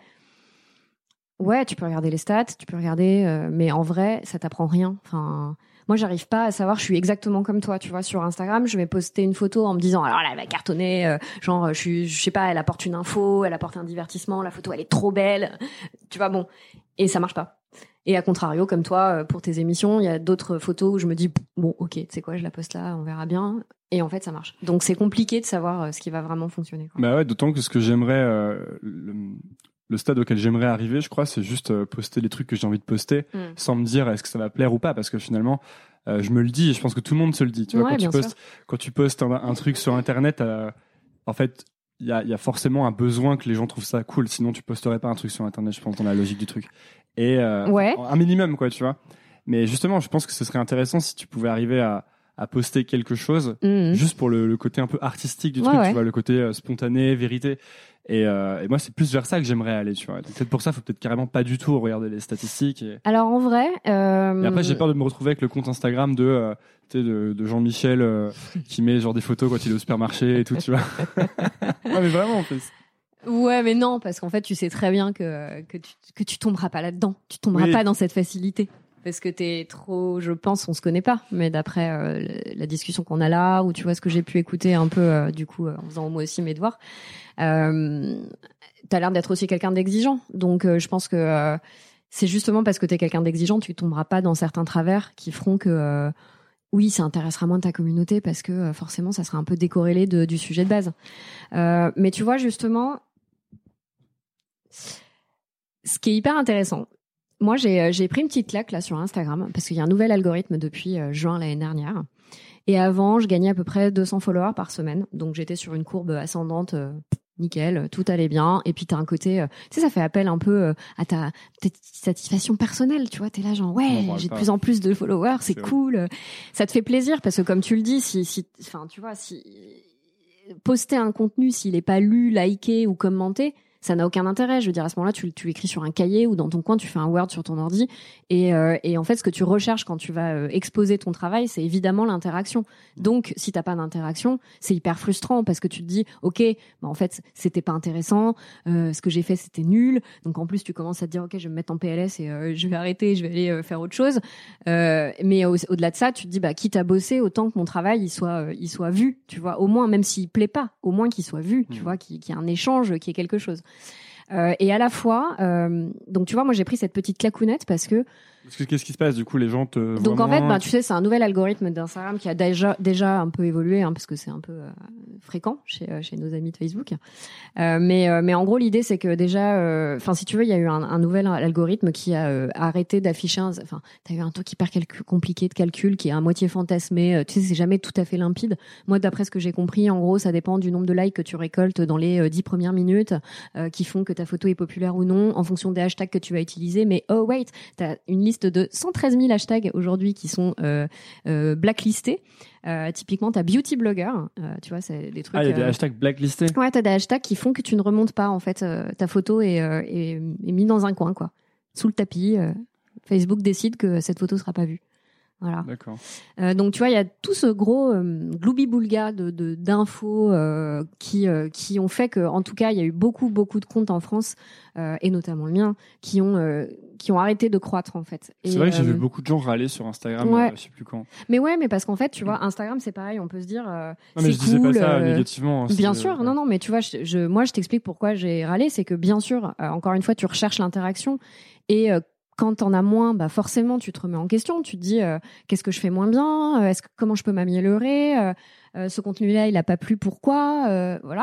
ouais, tu peux regarder les stats, tu peux regarder, euh, mais en vrai, ça t'apprend rien. Enfin... Moi, j'arrive pas à savoir, je suis exactement comme toi, tu vois, sur Instagram, je vais poster une photo en me disant, alors là, elle va cartonner, euh, genre, je suis, je sais pas, elle apporte une info, elle apporte un divertissement, la photo, elle est trop belle, tu vois, bon. Et ça marche pas. Et à contrario, comme toi, pour tes émissions, il y a d'autres photos où je me dis, bon, ok, tu sais quoi, je la poste là, on verra bien. Et en fait, ça marche. Donc, c'est compliqué de savoir ce qui va vraiment fonctionner, quoi.
Bah ouais, d'autant que ce que j'aimerais, euh, le, le stade auquel j'aimerais arriver, je crois, c'est juste euh, poster les trucs que j'ai envie de poster, mm. sans me dire est-ce que ça va plaire ou pas, parce que finalement, euh, je me le dis et je pense que tout le monde se le dit. Tu vois,
ouais,
quand tu postes,
sûr.
quand tu postes un, un truc sur Internet, euh, en fait, il y a, y a forcément un besoin que les gens trouvent ça cool. Sinon, tu posterais pas un truc sur Internet. Je pense dans la logique du truc. Et euh,
ouais.
un minimum, quoi, tu vois. Mais justement, je pense que ce serait intéressant si tu pouvais arriver à à poster quelque chose mmh. juste pour le, le côté un peu artistique du
ouais,
truc,
ouais.
tu vois, le côté euh, spontané, vérité. Et, euh, et moi, c'est plus vers ça que j'aimerais aller, tu vois. Donc, peut-être pour ça, faut peut-être carrément pas du tout regarder les statistiques. Et...
Alors en vrai, euh...
et après, j'ai peur de me retrouver avec le compte Instagram de, euh, tu sais, de, de Jean-Michel euh, qui met genre des photos quand il est au supermarché et tout, tu vois. Ouais, mais vraiment, en plus.
Ouais, mais non, parce qu'en fait, tu sais très bien que que tu que tu tomberas pas là-dedans. Tu tomberas
oui.
pas dans cette facilité. parce que t'es trop, je pense, on se connaît pas, mais d'après euh, la discussion qu'on a là, ou tu vois ce que j'ai pu écouter un peu, euh, du coup, euh, en faisant moi aussi mes devoirs, euh, t'as l'air d'être aussi quelqu'un d'exigeant. Donc, euh, je pense que euh, c'est justement parce que t'es quelqu'un d'exigeant, tu tomberas pas dans certains travers qui feront que euh, oui, ça intéressera moins ta communauté parce que euh, forcément, ça sera un peu décorrélé de, du sujet de base. Euh, mais tu vois, justement, ce qui est hyper intéressant, moi, j'ai, j'ai pris une petite claque là sur Instagram parce qu'il y a un nouvel algorithme depuis euh, juin l'année dernière. Et avant, je gagnais à peu près deux cents followers par semaine. Donc, j'étais sur une courbe ascendante, euh, nickel, tout allait bien. Et puis, t'as un côté, euh, tu sais, ça fait appel un peu euh, à ta, ta satisfaction personnelle. Tu vois, t'es là genre, ouais, j'ai de plus en plus de followers, c'est, c'est cool. Vrai. Ça te fait plaisir parce que comme tu le dis, si, si, enfin, tu vois, si poster un contenu, s'il est pas lu, liké ou commenté, ça n'a aucun intérêt. Je veux dire, à ce moment-là, tu, tu écris sur un cahier ou dans ton coin, tu fais un Word sur ton ordi. Et, euh, et en fait, ce que tu recherches quand tu vas euh, exposer ton travail, c'est évidemment l'interaction. Donc, si t'as pas d'interaction, c'est hyper frustrant parce que tu te dis, ok, bah en fait, c'était pas intéressant. Euh, ce que j'ai fait, c'était nul. Donc, en plus, tu commences à te dire, ok, je vais me mettre en P L S et euh, je vais arrêter, je vais aller euh, faire autre chose. Euh, mais au, au-delà de ça, tu te dis, bah, quitte à bosser, autant que mon travail, il soit, euh, il soit vu. Tu vois, au moins, même s'il plaît pas, au moins qu'il soit vu. Tu mmh. vois, qu'il, qu'il y ait un échange, qu'il y ait quelque chose. Euh, et à la fois, euh, donc tu vois, moi j'ai pris cette petite claquounette parce que.
Parce que qu'est-ce qui se passe du coup, les gens te voient
donc en
moins,
fait, ben, tu sais, c'est un nouvel algorithme d'Instagram qui a déjà déjà un peu évolué, hein, parce que c'est un peu euh, fréquent chez chez nos amis de Facebook. Euh, mais euh, mais en gros, l'idée c'est que déjà, enfin euh, si tu veux, il y a eu un, un nouvel algorithme qui a euh, arrêté d'afficher. Enfin, t'as eu un truc hyper calcul, compliqué de calcul qui est à moitié fantasmé. Euh, tu sais, c'est jamais tout à fait limpide. Moi, d'après ce que j'ai compris, en gros, ça dépend du nombre de likes que tu récoltes dans les euh, dix premières minutes, euh, qui font que ta photo est populaire ou non, en fonction des hashtags que tu vas utiliser. Mais oh wait, t'as une liste de cent treize mille hashtags aujourd'hui qui sont euh, euh, blacklistés. Euh, typiquement, t'as beauty blogger, euh, tu vois, c'est des trucs.
Ah, il y a des
euh...
hashtags blacklistés.
Ouais, t'as des hashtags qui font que tu ne remontes pas en fait. Euh, ta photo est, euh, est, est mise dans un coin, quoi, sous le tapis. Euh, Facebook décide que cette photo sera pas vue. Voilà.
D'accord.
Euh, donc tu vois, il y a tout ce gros euh, gloubi-boulga de, de d'infos euh, qui euh, qui ont fait que, en tout cas, il y a eu beaucoup beaucoup de comptes en France euh, et notamment le mien qui ont euh, qui ont arrêté de croître en fait.
C'est
et,
vrai que j'ai
euh,
vu beaucoup de gens râler sur Instagram.
Ouais.
Euh, je sais plus quand.
Mais ouais, mais parce qu'en fait, tu vois, Instagram c'est pareil, on peut se dire. Euh,
non mais
c'est
je disais
cool,
pas ça
euh,
négativement. Hein,
bien
c'est,
sûr,
euh,
non non, mais tu vois, je, je moi je t'explique pourquoi j'ai râlé, c'est que bien sûr, euh, encore une fois, tu recherches l'interaction et euh, quand t'en as moins, bah forcément tu te remets en question. Tu te dis euh, qu'est-ce que je fais moins bien, est-ce que comment je peux m'améliorer, euh, euh, ce contenu-là il a pas plu, pourquoi, euh, voilà.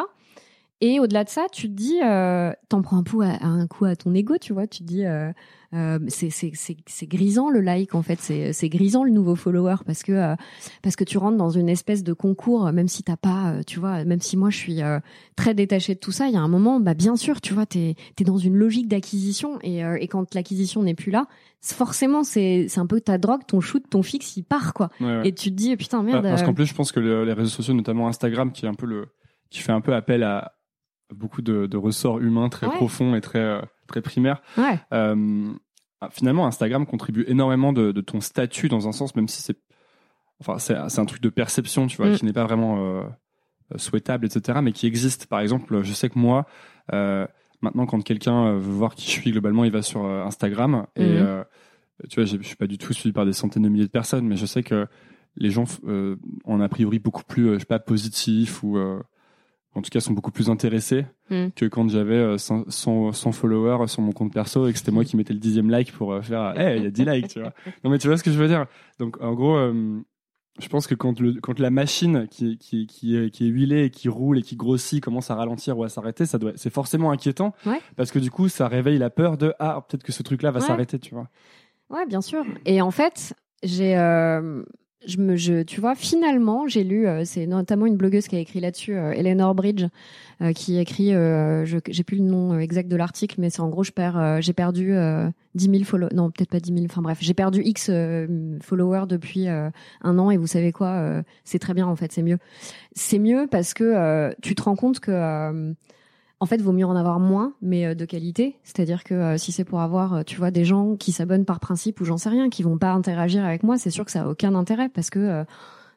Et au-delà de ça, tu te dis, euh, t'en prends un coup à, à un coup à ton ego, tu vois. Tu te dis, euh, euh, c'est c'est c'est c'est grisant le like en fait, c'est c'est grisant le nouveau follower parce que euh, parce que tu rentres dans une espèce de concours, même si t'as pas, euh, tu vois, même si moi je suis euh, très détachée de tout ça, il y a un moment, bah bien sûr, tu vois, t'es t'es dans une logique d'acquisition et euh, et quand l'acquisition n'est plus là, forcément c'est c'est un peu ta drogue, ton shoot, ton fixe, il part quoi. Ouais, ouais. Et tu te dis, putain merde.
Parce
euh...
qu'en plus, je pense que les, les réseaux sociaux, notamment Instagram, qui est un peu le qui fait un peu appel à beaucoup de, de ressorts humains très ouais. profonds et très euh, très primaires. Ouais. Euh, finalement, Instagram contribue énormément de, de ton statut dans un sens, même si c'est enfin c'est c'est un truc de perception, tu vois, mm. qui n'est pas vraiment euh, souhaitable, et cetera, mais qui existe. Par exemple, je sais que moi, euh, maintenant, quand quelqu'un veut voir qui je suis globalement, il va sur euh, Instagram et mm. euh, tu vois, je suis pas du tout suivi par des centaines de milliers de personnes, mais je sais que les gens euh, ont a priori beaucoup plus, euh, je sais pas, positifs ou euh, en tout cas sont beaucoup plus intéressés mm. que quand j'avais cent, cent followers sur mon compte perso et que c'était moi qui mettais le dixième like pour faire « Hey, il y a dix likes », tu vois. Non mais tu vois ce que je veux dire. Donc en gros, euh, je pense que quand, le, quand la machine qui, qui, qui, est, qui est huilée et qui roule et qui grossit commence à ralentir ou à s'arrêter, ça doit, c'est forcément inquiétant ouais. parce que du coup, ça réveille la peur de « Ah, peut-être que ce truc-là va ouais. s'arrêter », tu vois.
Ouais, bien sûr. Et en fait, j'ai... Euh... Je me, je, tu vois, finalement, j'ai lu, euh, c'est notamment une blogueuse qui a écrit là-dessus, euh, Eleanor Bridge, euh, qui écrit, euh, je, j'ai plus le nom exact de l'article, mais c'est en gros, je perds, euh, j'ai perdu euh, dix mille followers, non, peut-être pas dix mille, enfin bref, j'ai perdu X euh, followers depuis euh, un an, et vous savez quoi, euh, c'est très bien en fait, c'est mieux. C'est mieux parce que euh, tu te rends compte que euh, en fait, vaut mieux en avoir moins, mais de qualité. C'est-à-dire que euh, si c'est pour avoir, tu vois, des gens qui s'abonnent par principe ou j'en sais rien, qui vont pas interagir avec moi, c'est sûr que ça a aucun intérêt parce que euh,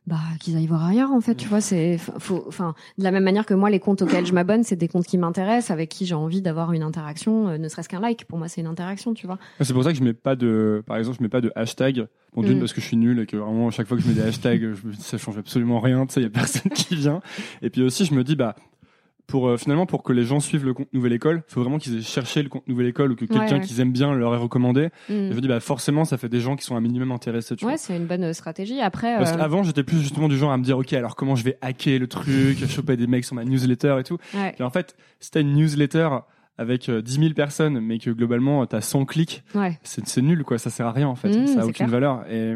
Bah, qu'ils aillent voir ailleurs, en fait, tu vois, c'est, faut, enfin, de la même manière que moi, les comptes auxquels je m'abonne, c'est des comptes qui m'intéressent, avec qui j'ai envie d'avoir une interaction, euh, ne serait-ce qu'un like. Pour moi, c'est une interaction, tu vois.
C'est pour ça que je mets pas de, par exemple, je mets pas de hashtag. Bon, d'une,
Mm.
parce que je suis nul et que vraiment, à chaque fois que je mets des hashtags, je me dis, ça change absolument rien, tu sais, y a personne qui vient. Et puis aussi, je me dis, bah, pour, euh, finalement, pour que les gens suivent le compte Nouvelle École, faut vraiment qu'ils aient cherché le compte Nouvelle École ou que quelqu'un
Ouais, ouais.
qu'ils aiment bien leur ait recommandé.
Mm.
Et je me dis, bah, forcément, ça fait des gens qui sont un minimum intéressés, tu
Ouais,
vois.
c'est une bonne stratégie. Après,
Parce
euh,
qu'avant, j'étais plus justement du genre à me dire, ok, alors comment je vais hacker le truc, choper des mecs sur ma newsletter et tout.
ouais,
Et en fait, si t'as une newsletter avec euh, dix mille personnes, mais que globalement, t'as cent clics,
ouais.
c'est, c'est nul, quoi. Ça sert à rien, en fait.
Mmh,
ça a
c'est
aucune
clair.
valeur. Et,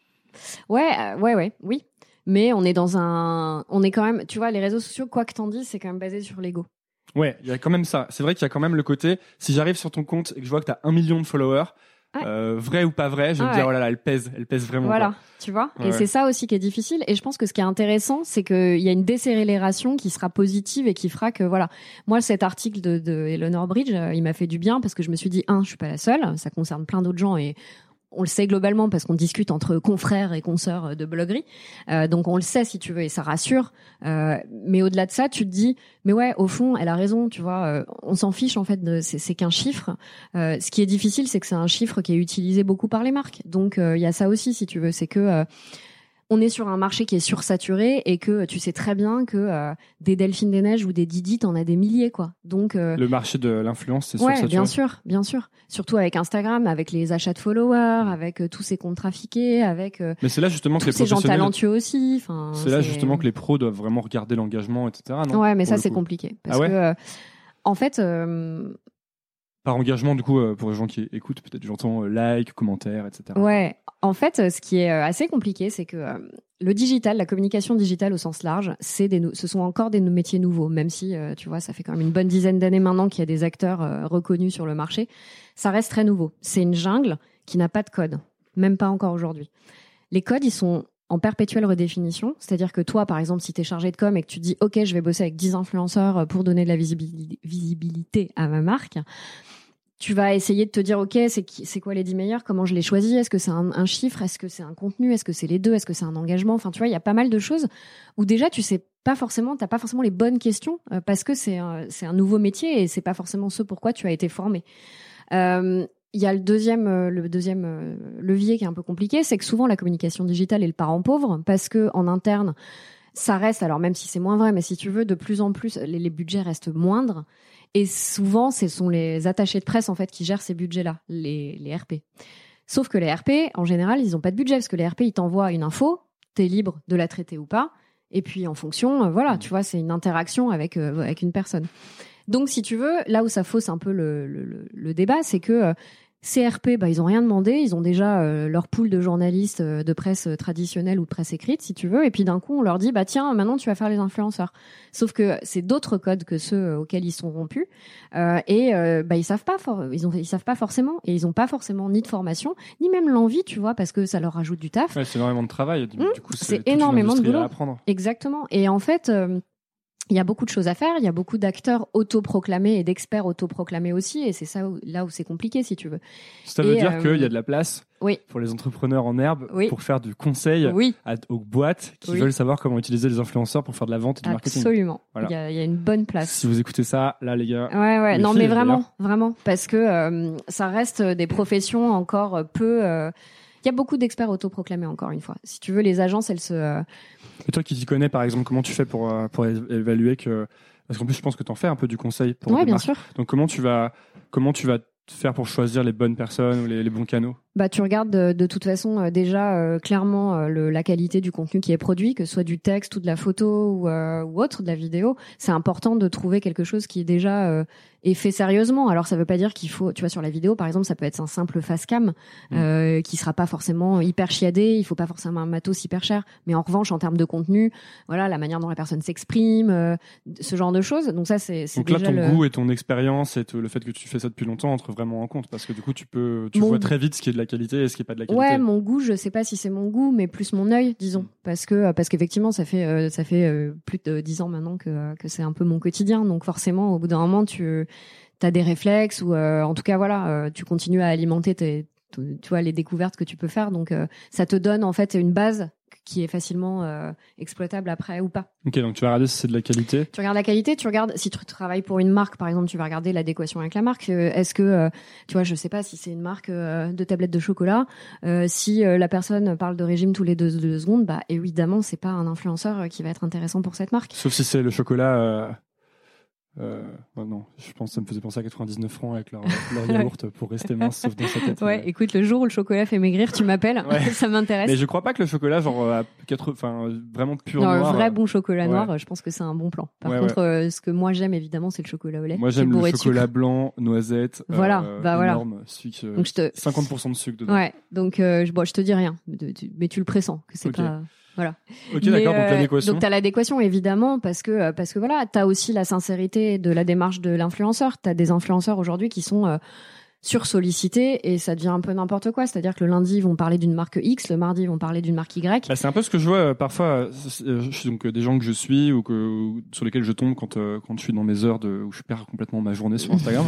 Ouais, euh, ouais, ouais, oui. Mais on est dans un, on est quand même, tu vois, les réseaux sociaux, quoi que t'en dises, c'est quand même basé sur l'ego.
ouais, il y a quand même ça. C'est vrai qu'il y a quand même le côté, si j'arrive sur ton compte et que je vois que t'as un million de followers,
Ouais.
euh, vrai ou pas vrai, je vais
Ah
me dire,
ouais.
oh là là, elle pèse, elle pèse vraiment.
Voilà,
quoi.
tu vois.
Ouais,
et
ouais.
c'est ça aussi qui est difficile. Et je pense que ce qui est intéressant, c'est qu'il y a une décélération qui sera positive et qui fera que, voilà. Moi, cet article de, de Eleanor Bridge, euh, il m'a fait du bien parce que je me suis dit, un, je suis pas la seule. Ça concerne plein d'autres gens et on le sait globalement parce qu'on discute entre confrères et consoeurs de bloguerie. Euh, donc on le sait si tu veux et ça rassure. Euh, mais au-delà de ça, tu te dis, mais ouais, au fond, elle a raison, tu vois. Euh, on s'en fiche en fait. De, c'est, c'est qu'un chiffre. Euh, ce qui est difficile, c'est que c'est un chiffre qui est utilisé beaucoup par les marques. Donc il euh, y a ça aussi, si tu veux, c'est que euh, on est sur un marché qui est sursaturé et que tu sais très bien que euh, des Delphine des Neiges ou des Didi, t'en as des milliers, quoi. Donc euh,
Le marché de l'influence, c'est sûr.
ouais,
ça,
bien sûr, bien sûr. Surtout avec Instagram, avec les achats de followers, avec euh, tous ces comptes trafiqués, avec euh,
Mais c'est là justement que
tous
les
ces gens
professionnels,
talentueux aussi. Enfin,
c'est là justement que les pros doivent vraiment regarder l'engagement, et cetera. Non
ouais, mais
Pour
ça
le
c'est
coup.
compliqué parce
Ah ouais
que euh, en fait, euh,
Par engagement, du coup, euh, pour les gens qui écoutent, peut-être j'entends euh, like, commentaires, et cetera.
ouais, en fait, euh, ce qui est euh, assez compliqué, c'est que euh, le digital, la communication digitale au sens large, c'est des, nou- ce sont encore des nou- métiers nouveaux, même si, euh, tu vois, ça fait quand même une bonne dizaine d'années maintenant qu'il y a des acteurs euh, reconnus sur le marché. Ça reste très nouveau. C'est une jungle qui n'a pas de code, même pas encore aujourd'hui. Les codes, ils sont en perpétuelle redéfinition, c'est-à-dire que toi, par exemple, si tu es chargé de com et que tu dis « Ok, je vais bosser avec dix influenceurs pour donner de la visibili- visibilité à ma marque », tu vas essayer de te dire, OK, c'est, qui, c'est quoi les dix meilleurs? Comment je les choisis? Est-ce que c'est un, un chiffre? Est-ce que c'est un contenu? Est-ce que c'est les deux? Est-ce que c'est un engagement? Enfin, tu vois, il y a pas mal de choses où déjà, tu sais pas forcément, t'as pas forcément les bonnes questions euh, parce que c'est un, c'est un nouveau métier et c'est pas forcément ce pourquoi tu as été formé. Euh, il y a le deuxième, euh, le deuxième euh, levier qui est un peu compliqué, c'est que souvent la communication digitale est le parent pauvre parce que en interne, ça reste, alors même si c'est moins vrai, mais si tu veux, de plus en plus, les, les budgets restent moindres. Et souvent, ce sont les attachés de presse en fait qui gèrent ces budgets-là, les, les R P. Sauf que les R P, en général, ils n'ont pas de budget parce que les R P, ils t'envoient une info, t'es libre de la traiter ou pas. Et puis en fonction, euh, voilà, tu vois, c'est une interaction avec euh, avec une personne. Donc, si tu veux, là où ça fausse un peu le, le, le débat, c'est que euh, ces R P, bah, ils ont rien demandé, ils ont déjà euh, leur pool de journalistes euh, de presse euh, traditionnelle ou de presse écrite, si tu veux, et puis d'un coup, on leur dit, bah tiens, maintenant tu vas faire les influenceurs. Sauf que c'est d'autres codes que ceux euh, auxquels ils sont rompus, euh, et euh, bah ils savent pas, for- ils ont, ils savent pas forcément, et ils ont pas forcément ni de formation, ni même l'envie, tu vois, parce que ça leur rajoute du taf.
Ouais, c'est énormément de travail. Du,
Mmh,
du coup, c'est,
c'est
toute une
énormément de
industrie à
boulot.
apprendre.
Exactement. Et en fait. Euh, il y a beaucoup de choses à faire, il y a beaucoup d'acteurs autoproclamés et d'experts autoproclamés aussi, et c'est ça où, là où c'est compliqué, si tu veux.
Ça veut
Et,
dire
euh,
qu'il y a de la place
oui.
pour les entrepreneurs en herbe
Oui.
pour faire du conseil
Oui.
à, aux boîtes qui
Oui.
veulent savoir comment utiliser les influenceurs pour faire de la vente et du marketing.
Absolument.
Voilà.
Il y a, il y a une bonne place.
Si vous écoutez ça, là, les gars.
Ouais, ouais.
Les
Non,
filles,
mais vraiment,
d'ailleurs.
vraiment. Parce que euh, ça reste des professions encore peu. euh, Il y a beaucoup d'experts autoproclamés, encore une fois. Si tu veux, les agences, elles se. euh,
Et toi qui t'y connais, par exemple, comment tu fais pour, euh, pour é- évaluer que. Parce qu'en plus, je pense que tu en fais un peu du conseil pour
Ouais,
des
bien
marques.
sûr.
Donc, comment tu vas, comment tu vas faire pour choisir les bonnes personnes ou les, les bons canaux?
Bah, tu regardes de, de toute façon euh, déjà euh, clairement euh, le, la qualité du contenu qui est produit, que ce soit du texte ou de la photo ou, euh, ou autre, de la vidéo. C'est important de trouver quelque chose qui est déjà euh, est fait sérieusement. Alors ça veut pas dire qu'il faut, tu vois, sur la vidéo par exemple, ça peut être un simple face cam euh, qui sera pas forcément hyper chiadé. Il faut pas forcément un matos hyper cher. Mais en revanche, en termes de contenu, voilà, la manière dont la personne s'exprime, euh, ce genre de choses. Donc ça, c'est, c'est
Donc là,
déjà
ton
le...
goût et ton expérience et te- le fait que tu fais ça depuis longtemps entrent vraiment en compte parce que du coup, tu peux, tu
Mon
vois
goût.
très vite ce qui est de la qualité et ce qui est pas de la qualité.
Ouais, mon goût, je sais pas si c'est mon goût, mais plus mon œil, disons, parce que parce qu'effectivement, ça fait euh, ça fait euh, plus de dix ans maintenant que que c'est un peu mon quotidien. Donc forcément, au bout d'un moment, tu as des réflexes ou euh, en tout cas voilà, euh, tu continues à alimenter tes tu vois les découvertes que tu peux faire. Donc euh, ça te donne en fait une base qui est facilement euh, exploitable après ou pas.
Ok, donc tu vas regarder si c'est de la qualité.
Tu regardes la qualité, tu regardes si tu travailles pour une marque, par exemple, tu vas regarder l'adéquation avec la marque. Euh, est-ce que, euh, tu vois, je sais pas si c'est une marque euh, de tablettes de chocolat, euh, si euh, la personne parle de régime tous les deux, deux secondes, bah évidemment, c'est pas un influenceur qui va être intéressant pour cette marque.
Sauf si c'est le chocolat. Euh... Euh, oh non, je pense que ça me faisait penser à quatre-vingt-dix-neuf francs avec leur, leur yaourt pour rester mince, sauf dans sa tête.
Ouais,
mais...
écoute, le jour où le chocolat fait maigrir, tu m'appelles,
ouais.
Ça m'intéresse.
Mais je crois pas que le chocolat, genre, à quatre, enfin, vraiment pur
non,
noir.
Un vrai bon chocolat
ouais.
noir, je pense que c'est un bon plan. Par
ouais,
contre,
ouais.
Euh, ce que moi j'aime évidemment, c'est le chocolat au lait.
Moi j'aime le chocolat
sucre.
blanc, noisette,
voilà,
euh,
bah voilà.
énorme, sucre,
donc je te...
cinquante pour cent de sucre dedans.
Ouais, donc euh, je, bon, je te dis rien, mais tu le pressens que c'est
okay.
pas. Voilà.
Ok,
mais,
d'accord.
Euh,
donc l'adéquation.
Donc t'as l'adéquation évidemment parce que parce que voilà, t'as aussi la sincérité de la démarche de l'influenceur. T'as des influenceurs aujourd'hui qui sont euh, sursollicités et ça devient un peu n'importe quoi. C'est-à-dire que le lundi ils vont parler d'une marque X, le mardi ils vont parler d'une marque Y.
Bah, c'est un peu ce que je vois euh, parfois. Euh, je suis donc euh, des gens que je suis ou que ou, sur lesquels je tombe quand euh, quand je suis dans mes heures de où je perds complètement ma journée sur Instagram.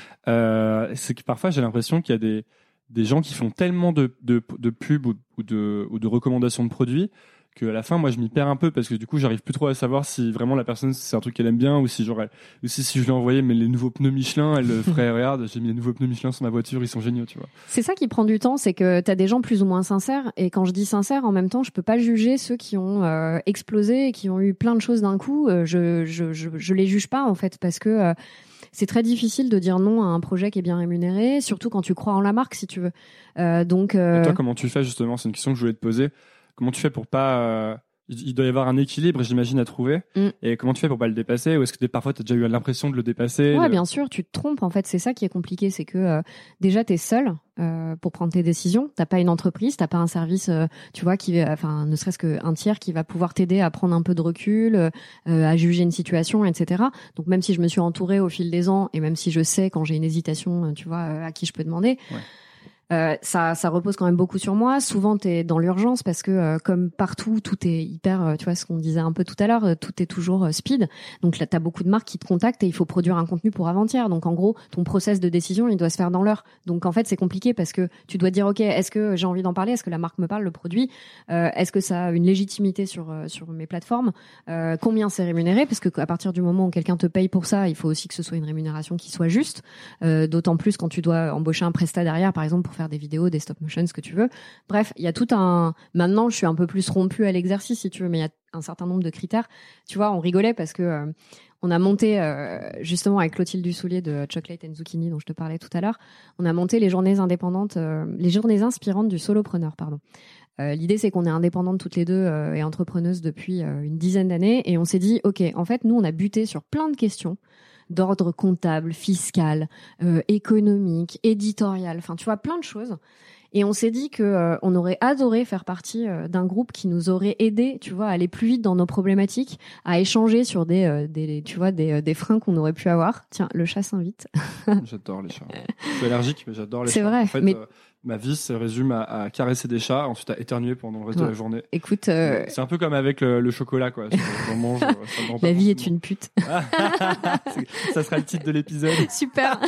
euh, c'est que parfois j'ai l'impression qu'il y a des des gens qui font tellement de de, de pubs ou, ou de ou de recommandations de produits qu'à la fin, moi, je m'y perds un peu parce que du coup, j'arrive plus trop à savoir si vraiment la personne, c'est un truc qu'elle aime bien ou si genre, elle, ou si, si je lui envoyais mais les nouveaux pneus Michelin, elle ferait, regarde, j'ai mis les nouveaux pneus Michelin sur ma voiture, ils sont géniaux, tu vois.
C'est ça qui prend du temps, c'est que t'as des gens plus ou moins sincères et quand je dis sincères, en même temps, je peux pas juger ceux qui ont euh, explosé et qui ont eu plein de choses d'un coup. Euh, je, je, je, je les juge pas, en fait, parce que euh, c'est très difficile de dire non à un projet qui est bien rémunéré, surtout quand tu crois en la marque, si tu veux. Euh, donc, euh...
Et toi, comment tu fais, justement? C'est une question que je voulais te poser. Comment tu fais pour pas, euh... il doit y avoir un équilibre, j'imagine, à trouver. Mm. Et comment tu fais pour pas le dépasser? Ou est-ce que parfois tu as déjà eu l'impression de le dépasser?
Ouais,
de...
bien sûr, tu te trompes. En fait, c'est ça qui est compliqué, c'est que euh, déjà t'es seul euh, pour prendre tes décisions. T'as pas une entreprise, t'as pas un service, euh, tu vois, qui, enfin, ne serait-ce qu'un tiers qui va pouvoir t'aider à prendre un peu de recul, euh, à juger une situation, et cetera. Donc même si je me suis entourée au fil des ans, et même si je sais quand j'ai une hésitation, tu vois, à qui je peux demander. Ouais. Euh, ça, ça repose quand même beaucoup sur moi. Souvent, t'es dans l'urgence parce que, euh, comme partout, tout est hyper, euh, tu vois, ce qu'on disait un peu tout à l'heure, euh, tout est toujours euh, speed. Donc là, t'as beaucoup de marques qui te contactent et il faut produire un contenu pour avant-hier. Donc en gros, ton process de décision, il doit se faire dans l'heure. Donc en fait, c'est compliqué parce que tu dois dire, ok, est-ce que j'ai envie d'en parler? Est-ce que la marque me parle, le produit? Euh, est-ce que ça a une légitimité sur euh, sur mes plateformes? euh, Combien c'est rémunéré? Parce que à partir du moment où quelqu'un te paye pour ça, il faut aussi que ce soit une rémunération qui soit juste. Euh, d'autant plus quand tu dois embaucher un prestat derrière, par exemple, pour faire des vidéos, des stop motion, ce que tu veux. Bref, il y a tout un... Maintenant, je suis un peu plus rompue à l'exercice, si tu veux, mais il y a un certain nombre de critères. Tu vois, on rigolait parce que euh, on a monté, euh, justement, avec Clotilde Dussoulier de Chocolate and Zucchini, dont je te parlais tout à l'heure, on a monté les journées indépendantes, euh, les journées inspirantes du solopreneur, pardon. Euh, l'idée, c'est qu'on est indépendantes toutes les deux euh, et entrepreneuses depuis euh, une dizaine d'années. Et on s'est dit, OK, en fait, nous, on a buté sur plein de questions d'ordre comptable, fiscal, euh, économique, éditorial, enfin tu vois, plein de choses. Et on s'est dit que euh, on aurait adoré faire partie euh, d'un groupe qui nous aurait aidé, tu vois, à aller plus vite dans nos problématiques, à échanger sur des, euh, des tu vois, des, des freins qu'on aurait pu avoir. Tiens, le chat s'invite.
J'adore les chats. Je suis allergique, mais j'adore les
C'est
chats.
vrai.
En fait,
mais...
euh, ma vie se résume à, à caresser des chats, ensuite à éternuer pendant le reste ouais. de la journée.
Écoute, euh...
c'est un peu comme avec le, le chocolat, quoi. J'en mange. Ça me rend pas
la vie
forcément.
est une pute.
Ça sera le titre de l'épisode.
Super.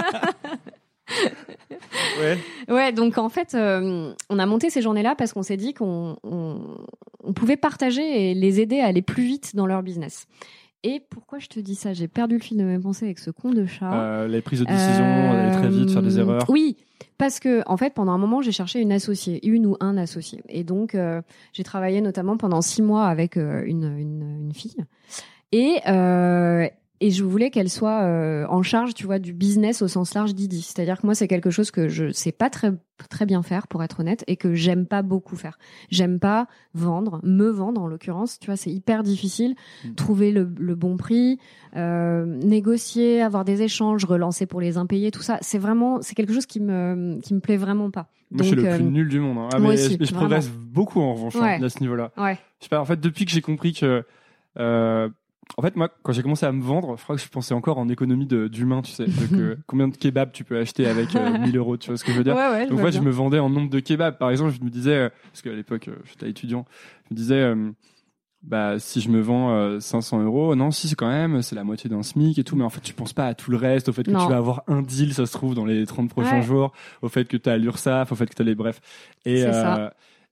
Ouais.
Ouais, donc en fait, euh, on a monté ces journées-là parce qu'on s'est dit qu'on on, on pouvait partager et les aider à aller plus vite dans leur business. Et pourquoi je te dis ça? J'ai perdu le fil de mes pensées avec ce con de chat.
Euh, les prises de décision, euh, aller très vite, faire des erreurs.
Oui, parce que en fait, pendant un moment, j'ai cherché une associée, une ou un associé. Et donc, euh, j'ai travaillé notamment pendant six mois avec euh, une, une, une fille. Et euh, Et je voulais qu'elle soit euh, en charge, tu vois, du business au sens large d'Idi. C'est-à-dire que moi, c'est quelque chose que je sais pas très très bien faire, pour être honnête, et que j'aime pas beaucoup faire. J'aime pas vendre, me vendre en l'occurrence. Tu vois, c'est hyper difficile. Mmh. Trouver le, le bon prix, euh, négocier, avoir des échanges, relancer pour les impayés, tout ça. C'est vraiment, c'est quelque chose qui me qui me plaît vraiment pas.
Moi, Donc, je suis le euh, plus nul du monde. Hein. Ah,
moi
mais
aussi,
je, je progresse beaucoup en revanche
ouais.
hein, à ce niveau-là.
Ouais.
Je sais pas. En fait, depuis que j'ai compris que euh, En fait, moi, quand j'ai commencé à me vendre, je crois que je pensais encore en économie de, d'humain, tu sais. Donc, euh, combien de kebabs tu peux acheter avec euh, mille euros, tu vois ce que je veux dire?
Ouais, ouais,
Donc, moi, je me vendais en nombre de kebabs. Par exemple, je me disais, euh, parce qu'à l'époque, euh, j'étais étudiant, je me disais, euh, bah, si je me vends euh, cinq cents euros, non, si, c'est quand même, c'est la moitié d'un SMIC et tout. Mais en fait, tu penses pas à tout le reste, au fait que non. tu vas avoir un deal, ça se trouve, dans les trente prochains ouais. jours, au fait que tu as l'URSSAF, au fait que tu as les brefs. Et,
c'est
euh,
ça.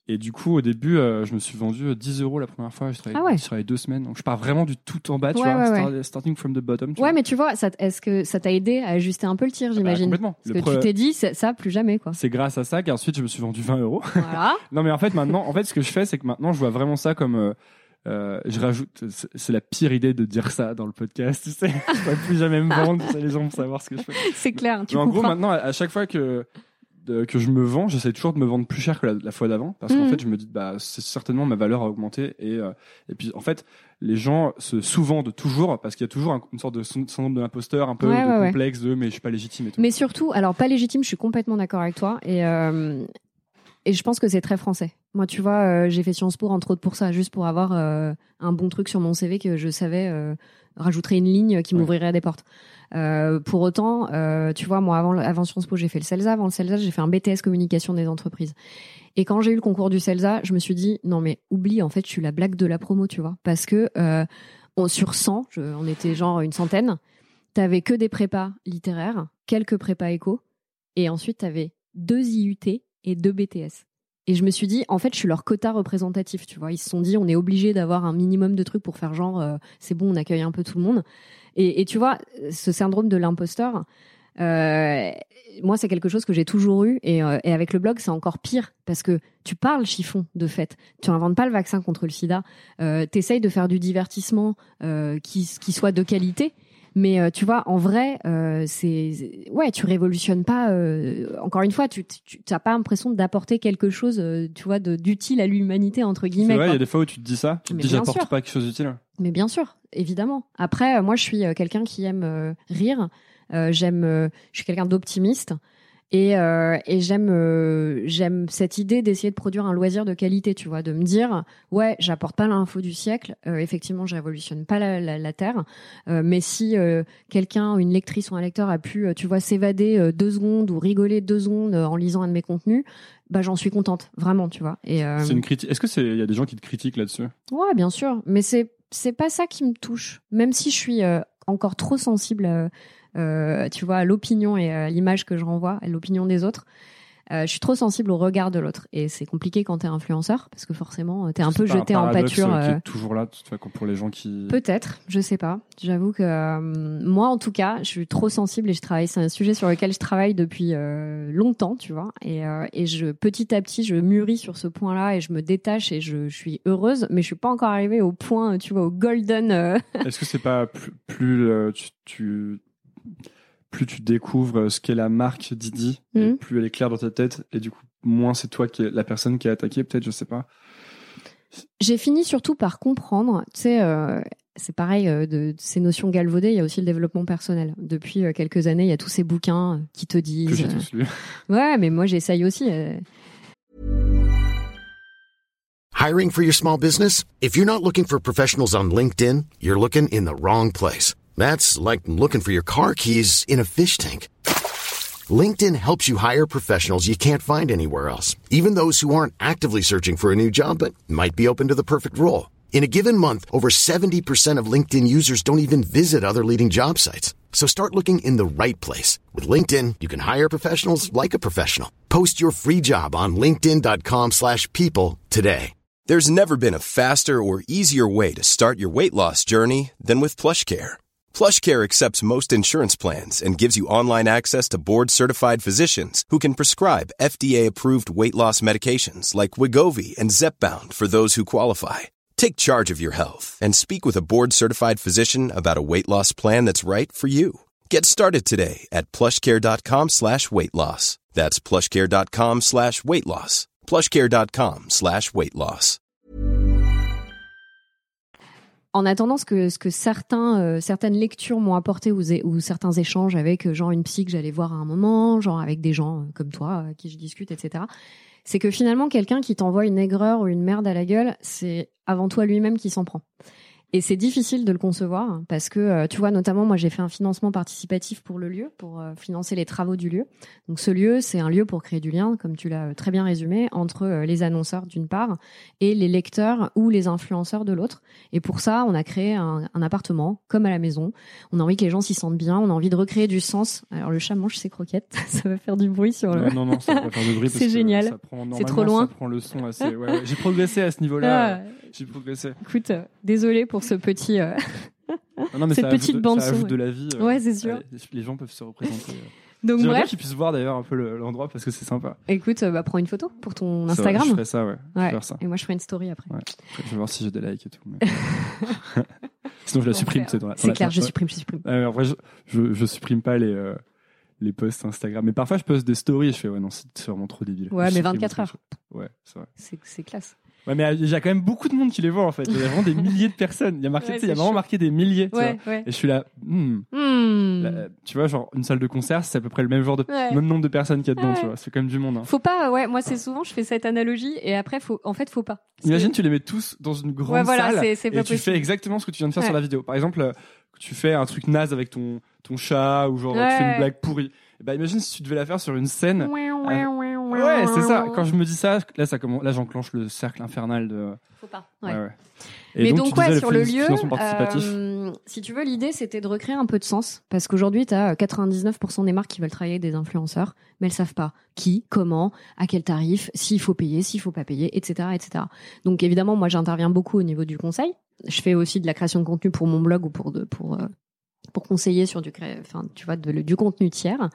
Et du coup, au début, euh, je me suis vendu dix euros la première fois. Je travaillais,
ah ouais.
je travaillais deux semaines. Donc, je pars vraiment du tout en bas, tu
ouais,
vois.
Ouais,
start,
ouais.
Starting from the bottom. Tu
ouais,
vois.
mais tu vois, ça, est-ce que ça t'a aidé à ajuster un peu le tir, j'imagine?
Ah bah, complètement.
Parce
Le
que
pre...
tu t'es dit, ça, ça, plus jamais, quoi.
C'est grâce à ça qu'ensuite, je me suis vendu vingt euros.
Voilà.
Non, mais en fait, maintenant, en fait, ce que je fais, c'est que maintenant, je vois vraiment ça comme. Euh, euh, je rajoute. C'est, c'est la pire idée de dire ça dans le podcast, tu sais. Je ne peux plus jamais me vendre, tu sais, les gens vont savoir ce que je fais.
C'est clair. Tu
mais en
comprends.
gros, maintenant, à, à chaque fois que. De, que je me vends, j'essaie toujours de me vendre plus cher que la, la fois d'avant parce mmh. qu'en fait je me dis bah c'est certainement ma valeur a augmenté et euh, et puis en fait les gens se sous-vendent toujours parce qu'il y a toujours un, une sorte de syndrome de l'imposteur un peu
ouais,
de
ouais,
complexe
ouais.
de mais je suis pas légitime et tout.
Mais surtout alors pas légitime, je suis complètement d'accord avec toi et euh, et je pense que c'est très français. Moi tu vois euh, j'ai fait Sciences Po entre autres pour ça, juste pour avoir euh, un bon truc sur mon C V que je savais euh, rajouterait une ligne qui m'ouvrirait ouais. des portes. Euh, pour autant, euh, tu vois, moi, avant, avant Sciences Po, j'ai fait le CELSA. Avant le CELSA, j'ai fait un B T S communication des entreprises. Et quand j'ai eu le concours du CELSA, je me suis dit, non, mais oublie, en fait, je suis la blague de la promo, tu vois. Parce que, euh, on, sur cent, je, on était genre une centaine, t'avais que des prépas littéraires, quelques prépas éco, et ensuite t'avais deux I U T et deux B T S. Et je me suis dit, en fait, je suis leur quota représentatif, tu vois. Ils se sont dit, on est obligé d'avoir un minimum de trucs pour faire genre, euh, c'est bon, on accueille un peu tout le monde. Et, et tu vois, ce syndrome de l'imposteur, euh, moi, c'est quelque chose que j'ai toujours eu. Et, euh, et avec le blog, c'est encore pire parce que tu parles chiffon, de fait. Tu n'inventes pas le vaccin contre le sida. Euh, tu essayes de faire du divertissement euh, qui, qui soit de qualité. Mais euh, tu vois, en vrai, euh, c'est ouais, tu révolutionnes pas. Euh, encore une fois, tu n'as pas l'impression d'apporter quelque chose, euh, tu vois, de, d'utile à l'humanité entre guillemets.
C'est vrai, il y a des fois où tu te dis ça, tu te
Mais
dis j'apporte
sûr.
pas quelque chose d'utile.
Mais bien sûr, évidemment. Après, euh, moi, je suis euh, quelqu'un qui aime euh, rire. Euh, j'aime, euh, je suis quelqu'un d'optimiste. Et, euh, et j'aime, euh, j'aime cette idée d'essayer de produire un loisir de qualité, tu vois, de me dire, ouais, j'apporte pas l'info du siècle, euh, effectivement, je révolutionne pas la, la, la Terre, euh, mais si euh, quelqu'un, une lectrice ou un lecteur a pu, tu vois, s'évader euh, deux secondes ou rigoler deux secondes euh, en lisant un de mes contenus, bah j'en suis contente, vraiment, tu vois. Et euh...
c'est une critique. Est-ce que c'est, il y a des gens qui te critiquent là-dessus?
Ouais, bien sûr, mais c'est c'est pas ça qui me touche, même si je suis euh, encore trop sensible. Euh, Euh, tu vois, à l'opinion et à l'image que je renvoie, à l'opinion des autres. Euh, je suis trop sensible au regard de l'autre. Et c'est compliqué quand t'es influenceur, parce que forcément, t'es un peu jeté en pâture.
C'est un paradoxe qui est toujours là, pour les gens qui...
Peut-être, je sais pas. J'avoue que euh, moi, en tout cas, je suis trop sensible et je travaille. C'est un sujet sur lequel je travaille depuis euh, longtemps, tu vois. Et, euh, et je, petit à petit, je mûris sur ce point-là et je me détache et je, je suis heureuse, mais je suis pas encore arrivée au point, tu vois, au golden... Euh...
Est-ce que c'est pas plus... plus euh, tu... tu... plus tu découvres ce qu'est la marque Didi, mmh. et plus elle est claire dans ta tête, et du coup, moins c'est toi qui est la personne qui est attaquée, peut-être, je sais pas.
J'ai fini surtout par comprendre, tu sais, euh, c'est pareil, euh, de, de ces notions galvaudées, il y a aussi le développement personnel. Depuis euh, quelques années, il y a tous ces bouquins qui te disent...
Que j'ai tous lu.
Ouais, mais moi, j'essaye aussi. Euh...
Hiring for your small business? If you're not looking for professionals on LinkedIn, you're looking in the wrong place. That's like looking for your car keys in a fish tank. LinkedIn helps you hire professionals you can't find anywhere else, even those who aren't actively searching for a new job but might be open to the perfect role. In a given month, over seventy percent of LinkedIn users don't even visit other leading job sites. So start looking in the right place. With LinkedIn, you can hire professionals like a professional. Post your free job on linkedin dot com slash people today.
There's never been a faster or easier way to start your weight loss journey than with PlushCare. PlushCare accepts most insurance plans and gives you online access to board-certified physicians who can prescribe F D A-approved weight loss medications like Wegovy and Zepbound for those who qualify. Take charge of your health and speak with a board-certified physician about a weight loss plan that's right for you. Get started today at plushcare.com slash weight loss. That's plushcare.com slash weight loss. plushcare.com slash weight loss.
En attendant, ce que, ce que certains, euh, certaines lectures m'ont apporté ou, ou certains échanges avec euh, genre une psy que j'allais voir à un moment, genre avec des gens euh, comme toi, euh, qui je discute, et cetera, c'est que finalement, quelqu'un qui t'envoie une aigreur ou une merde à la gueule, c'est avant tout à lui-même qui s'en prend. Et c'est difficile de le concevoir parce que, euh, tu vois, notamment, moi, j'ai fait un financement participatif pour le lieu, pour euh, financer les travaux du lieu. Donc, ce lieu, c'est un lieu pour créer du lien, comme tu l'as très bien résumé, entre euh, les annonceurs d'une part et les lecteurs ou les influenceurs de l'autre. Et pour ça, on a créé un, un appartement, comme à la maison. On a envie que les gens s'y sentent bien. On a envie de recréer du sens. Alors, le chat mange ses croquettes. Ça va faire du bruit sur le...
Non, non, non, ça va pas faire de bruit.
C'est génial.
Ça prend,
c'est trop loin.
Ça prend le son assez... Ouais, ouais. J'ai progressé à ce niveau-là.
Ah.
J'ai progressé.
Écoute, euh, désolé pour ce petit... Euh...
Non, non, mais
cette
ça
petite
ajoute,
bande
ça
son.
ajoute
Ouais,
de la vie. Euh,
ouais c'est sûr.
Euh, les gens peuvent se représenter. Euh.
Donc
J'aimerais
bref.
bien qu'ils puissent voir d'ailleurs un peu le, l'endroit parce que c'est sympa.
Écoute, euh, bah, prends une photo pour ton
C'est
Instagram.
Vrai, je ferai ça, ouais. Je
ouais.
vais faire ça.
Et moi, je ferai une story après.
Ouais. Je vais voir si j'ai des likes et tout. Mais... Sinon, je la supprime. C'est, dans la, dans
c'est
la
clair,
fin.
je supprime, je supprime.
Euh, en vrai, je, je, je supprime pas les, euh, les posts Instagram. Mais parfois, je poste des stories et je fais, ouais, non, c'est vraiment trop débile.
Ouais,
je
mais vingt-quatre heures.
Ouais, c'est vrai.
C'est, c'est classe.
Ouais, mais il y a quand même beaucoup de monde qui les voit en fait. Il y a vraiment des milliers de personnes. Il y a marqué,
ouais,
il y a vraiment chaud. marqué des milliers. Tu
ouais,
vois.
Ouais.
Et je suis là, hmm.
Hmm.
là, tu vois, genre une salle de concert, c'est à peu près le même genre de,
ouais.
même nombre de personnes qu'il y a dedans.
Ouais.
Tu vois, c'est quand même du monde. Hein.
Faut pas, ouais. Moi, c'est souvent, je fais cette analogie et après, faut, en fait, faut pas. Parce
Imagine,
que...
tu les mets tous dans une grande
ouais, voilà,
salle
c'est, c'est
et
pas
tu
possible.
fais exactement ce que tu viens de faire
ouais.
sur la vidéo. Par exemple, tu fais un truc naze avec ton ton chat ou genre
ouais.
tu fais une blague pourrie. Bah imagine si tu devais la faire sur une scène.
Ouais, ouais, ouais, ouais,
ouais, c'est ça. Quand je me dis ça, là, ça commence, là, j'enclenche le cercle infernal de.
Faut pas. Ouais.
ouais, ouais. Et
mais
donc,
donc ouais, sur le lieu,
participatif.
euh, si tu veux, l'idée c'était de recréer un peu de sens, parce qu'aujourd'hui tu as quatre-vingt-dix-neuf pour cent des marques qui veulent travailler avec des influenceurs, mais elles savent pas qui, comment, à quel tarif, s'il faut payer, s'il faut pas payer, et cetera, et cetera. Donc évidemment, moi j'interviens beaucoup au niveau du conseil. Je fais aussi de la création de contenu pour mon blog ou pour de, pour euh, pour conseiller sur du, enfin tu vois, de, du contenu tiers.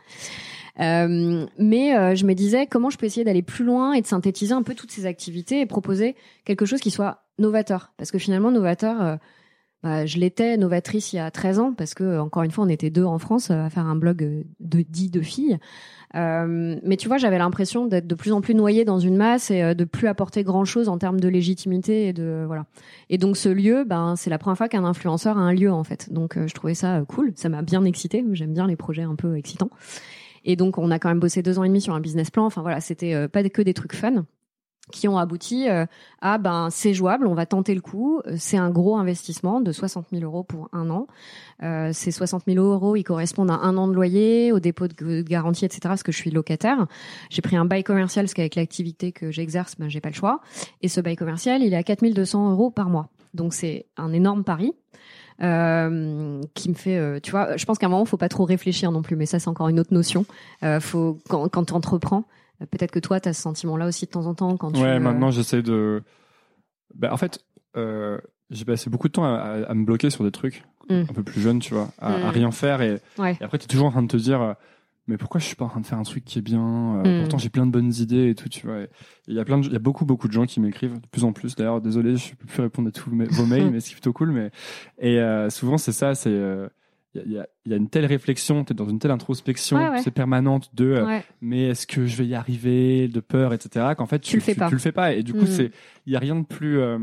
Euh, mais euh, je me disais comment je peux essayer d'aller plus loin et de synthétiser un peu toutes ces activités et proposer quelque chose qui soit novateur, parce que finalement novateur euh, bah, je l'étais novatrice il y a treize ans parce que encore une fois on était deux en France à faire un blog de dix de filles euh, mais tu vois j'avais l'impression d'être de plus en plus noyée dans une masse et euh, de plus apporter grand chose en termes de légitimité et de voilà. Et donc ce lieu ben c'est la première fois qu'un influenceur a un lieu en fait, donc euh, je trouvais ça cool, ça m'a bien excitée, j'aime bien les projets un peu excitants. Et donc, on a quand même bossé deux ans et demi sur un business plan. Enfin, voilà, c'était euh, pas que des trucs fun qui ont abouti euh, à, ben, c'est jouable, on va tenter le coup. C'est un gros investissement de soixante mille euros pour un an. Euh, ces soixante mille euros, ils correspondent à un an de loyer, au dépôt de garantie, et cetera, parce que je suis locataire. J'ai pris un bail commercial, parce qu'avec l'activité que j'exerce, ben, j'ai pas le choix. Et ce bail commercial, il est à quatre mille deux cents euros par mois. Donc, c'est un énorme pari. Euh, qui me fait, euh, tu vois, je pense qu'à un moment, faut pas trop réfléchir non plus, mais ça, c'est encore une autre notion. Euh, faut quand, quand tu entreprends, euh, peut-être que toi, tu as ce sentiment-là aussi de temps en temps quand tu.
Ouais,
euh...
maintenant, j'essaie de. Bah, en fait, euh, j'ai passé beaucoup de temps à, à, à me bloquer sur des trucs mm. un peu plus jeunes, tu vois, à, mm. à rien faire, et,
ouais.
et après, t'es toujours en train de te dire. Euh, mais pourquoi je suis pas en train de faire un truc qui est bien euh, mm. Pourtant j'ai plein de bonnes idées et tout, tu vois. Il y a plein de, il y a beaucoup beaucoup de gens qui m'écrivent de plus en plus. D'ailleurs, désolé, je peux plus répondre à tous mes, vos mails, mais c'est plutôt cool. Mais et euh, souvent c'est ça, c'est euh, il y a, il y a une telle réflexion, t'es dans une telle introspection,
ouais, ouais.
c'est permanente de euh,
ouais.
mais est-ce que je vais y arriver, de peur, et cetera. Qu'en fait tu,
tu le fais
tu,
pas,
tu le fais pas. Et du coup
mm.
c'est, il y a rien de plus. Euh,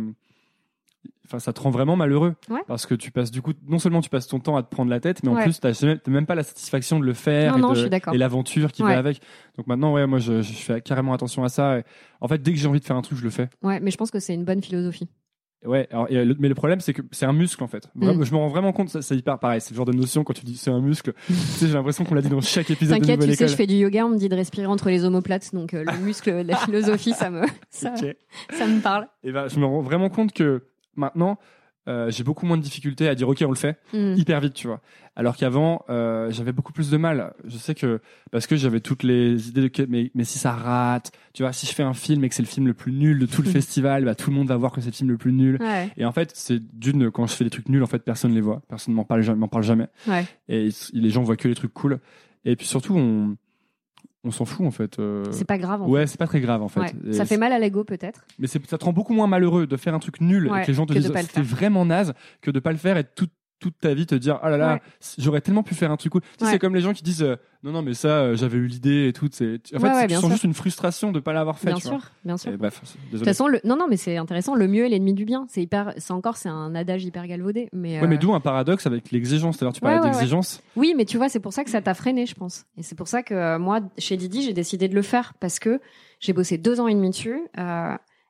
Enfin, ça te rend vraiment malheureux
ouais.
parce que tu passes du coup, non seulement tu passes ton temps à te prendre la tête, mais en
ouais.
plus t'as même pas la satisfaction de le faire
non,
et,
non,
de,
je suis d'accord.
et l'aventure qui
ouais.
va avec. Donc maintenant, ouais, moi je, je fais carrément attention à ça. Et en fait, dès que j'ai envie de faire un truc, je le fais.
Ouais, mais je pense que c'est une bonne philosophie.
Ouais, alors, et le, mais le problème c'est que c'est un muscle en fait. Vraiment, mm. Je me rends vraiment compte, ça, c'est hyper pareil. C'est le genre de notion quand tu dis c'est un muscle. Tu sais, j'ai l'impression qu'on l'a dit dans chaque épisode.
T'inquiète,
de
tu
École.
sais, je fais du yoga, on me dit de respirer entre les omoplates, donc euh, le muscle, la philosophie, ça me, ça, okay. ça me parle.
Et ben, je me rends vraiment compte que maintenant. Euh, j'ai beaucoup moins de difficultés à dire ok on le fait
mm.
hyper vite, tu vois, alors qu'avant euh, j'avais beaucoup plus de mal. Je sais que parce que j'avais toutes les idées de que, mais, mais si ça rate, tu vois, si je fais un film et que c'est le film le plus nul de tout le festival, bah, tout le monde va voir que c'est le film le plus nul,
ouais.
Et en fait c'est d'une, quand je fais des trucs nuls en fait personne les voit, personne m'en parle jamais, m'en parle jamais.
Ouais.
Et les gens voient que les trucs cool, et puis surtout on on s'en fout en fait. Euh...
C'est pas grave. En
ouais,
fait.
c'est pas très grave en fait.
Ouais. Ça fait mal à l'ego peut-être.
Mais c'est, ça te rend beaucoup moins malheureux de faire un truc nul
ouais,
et que les gens te disent c'était vraiment naze que de pas le faire et tout, toute ta vie te dire ah là là, ouais. J'aurais tellement pu faire un truc cool. Tu sais,
ouais.
c'est comme les gens qui disent euh, non non mais ça euh, j'avais eu l'idée et tout. C'est... En fait,
ouais, ouais,
tu sens
sûr.
juste une frustration de pas l'avoir fait.
Bien
tu
sûr,
vois.
bien sûr.
Et bref,
de toute façon, le... non non mais c'est intéressant. Le mieux est l'ennemi du bien. C'est hyper, c'est encore c'est un adage hyper galvaudé. Mais
ouais,
euh...
mais d'où un paradoxe avec l'exigence. C'est-à-dire tu parlais
ouais, ouais,
d'exigence.
Ouais. Oui, mais tu vois, c'est pour ça que ça t'a freiné, je pense. Et c'est pour ça que euh, moi, chez Didi, j'ai décidé de le faire parce que j'ai bossé deux ans et demi dessus. Euh,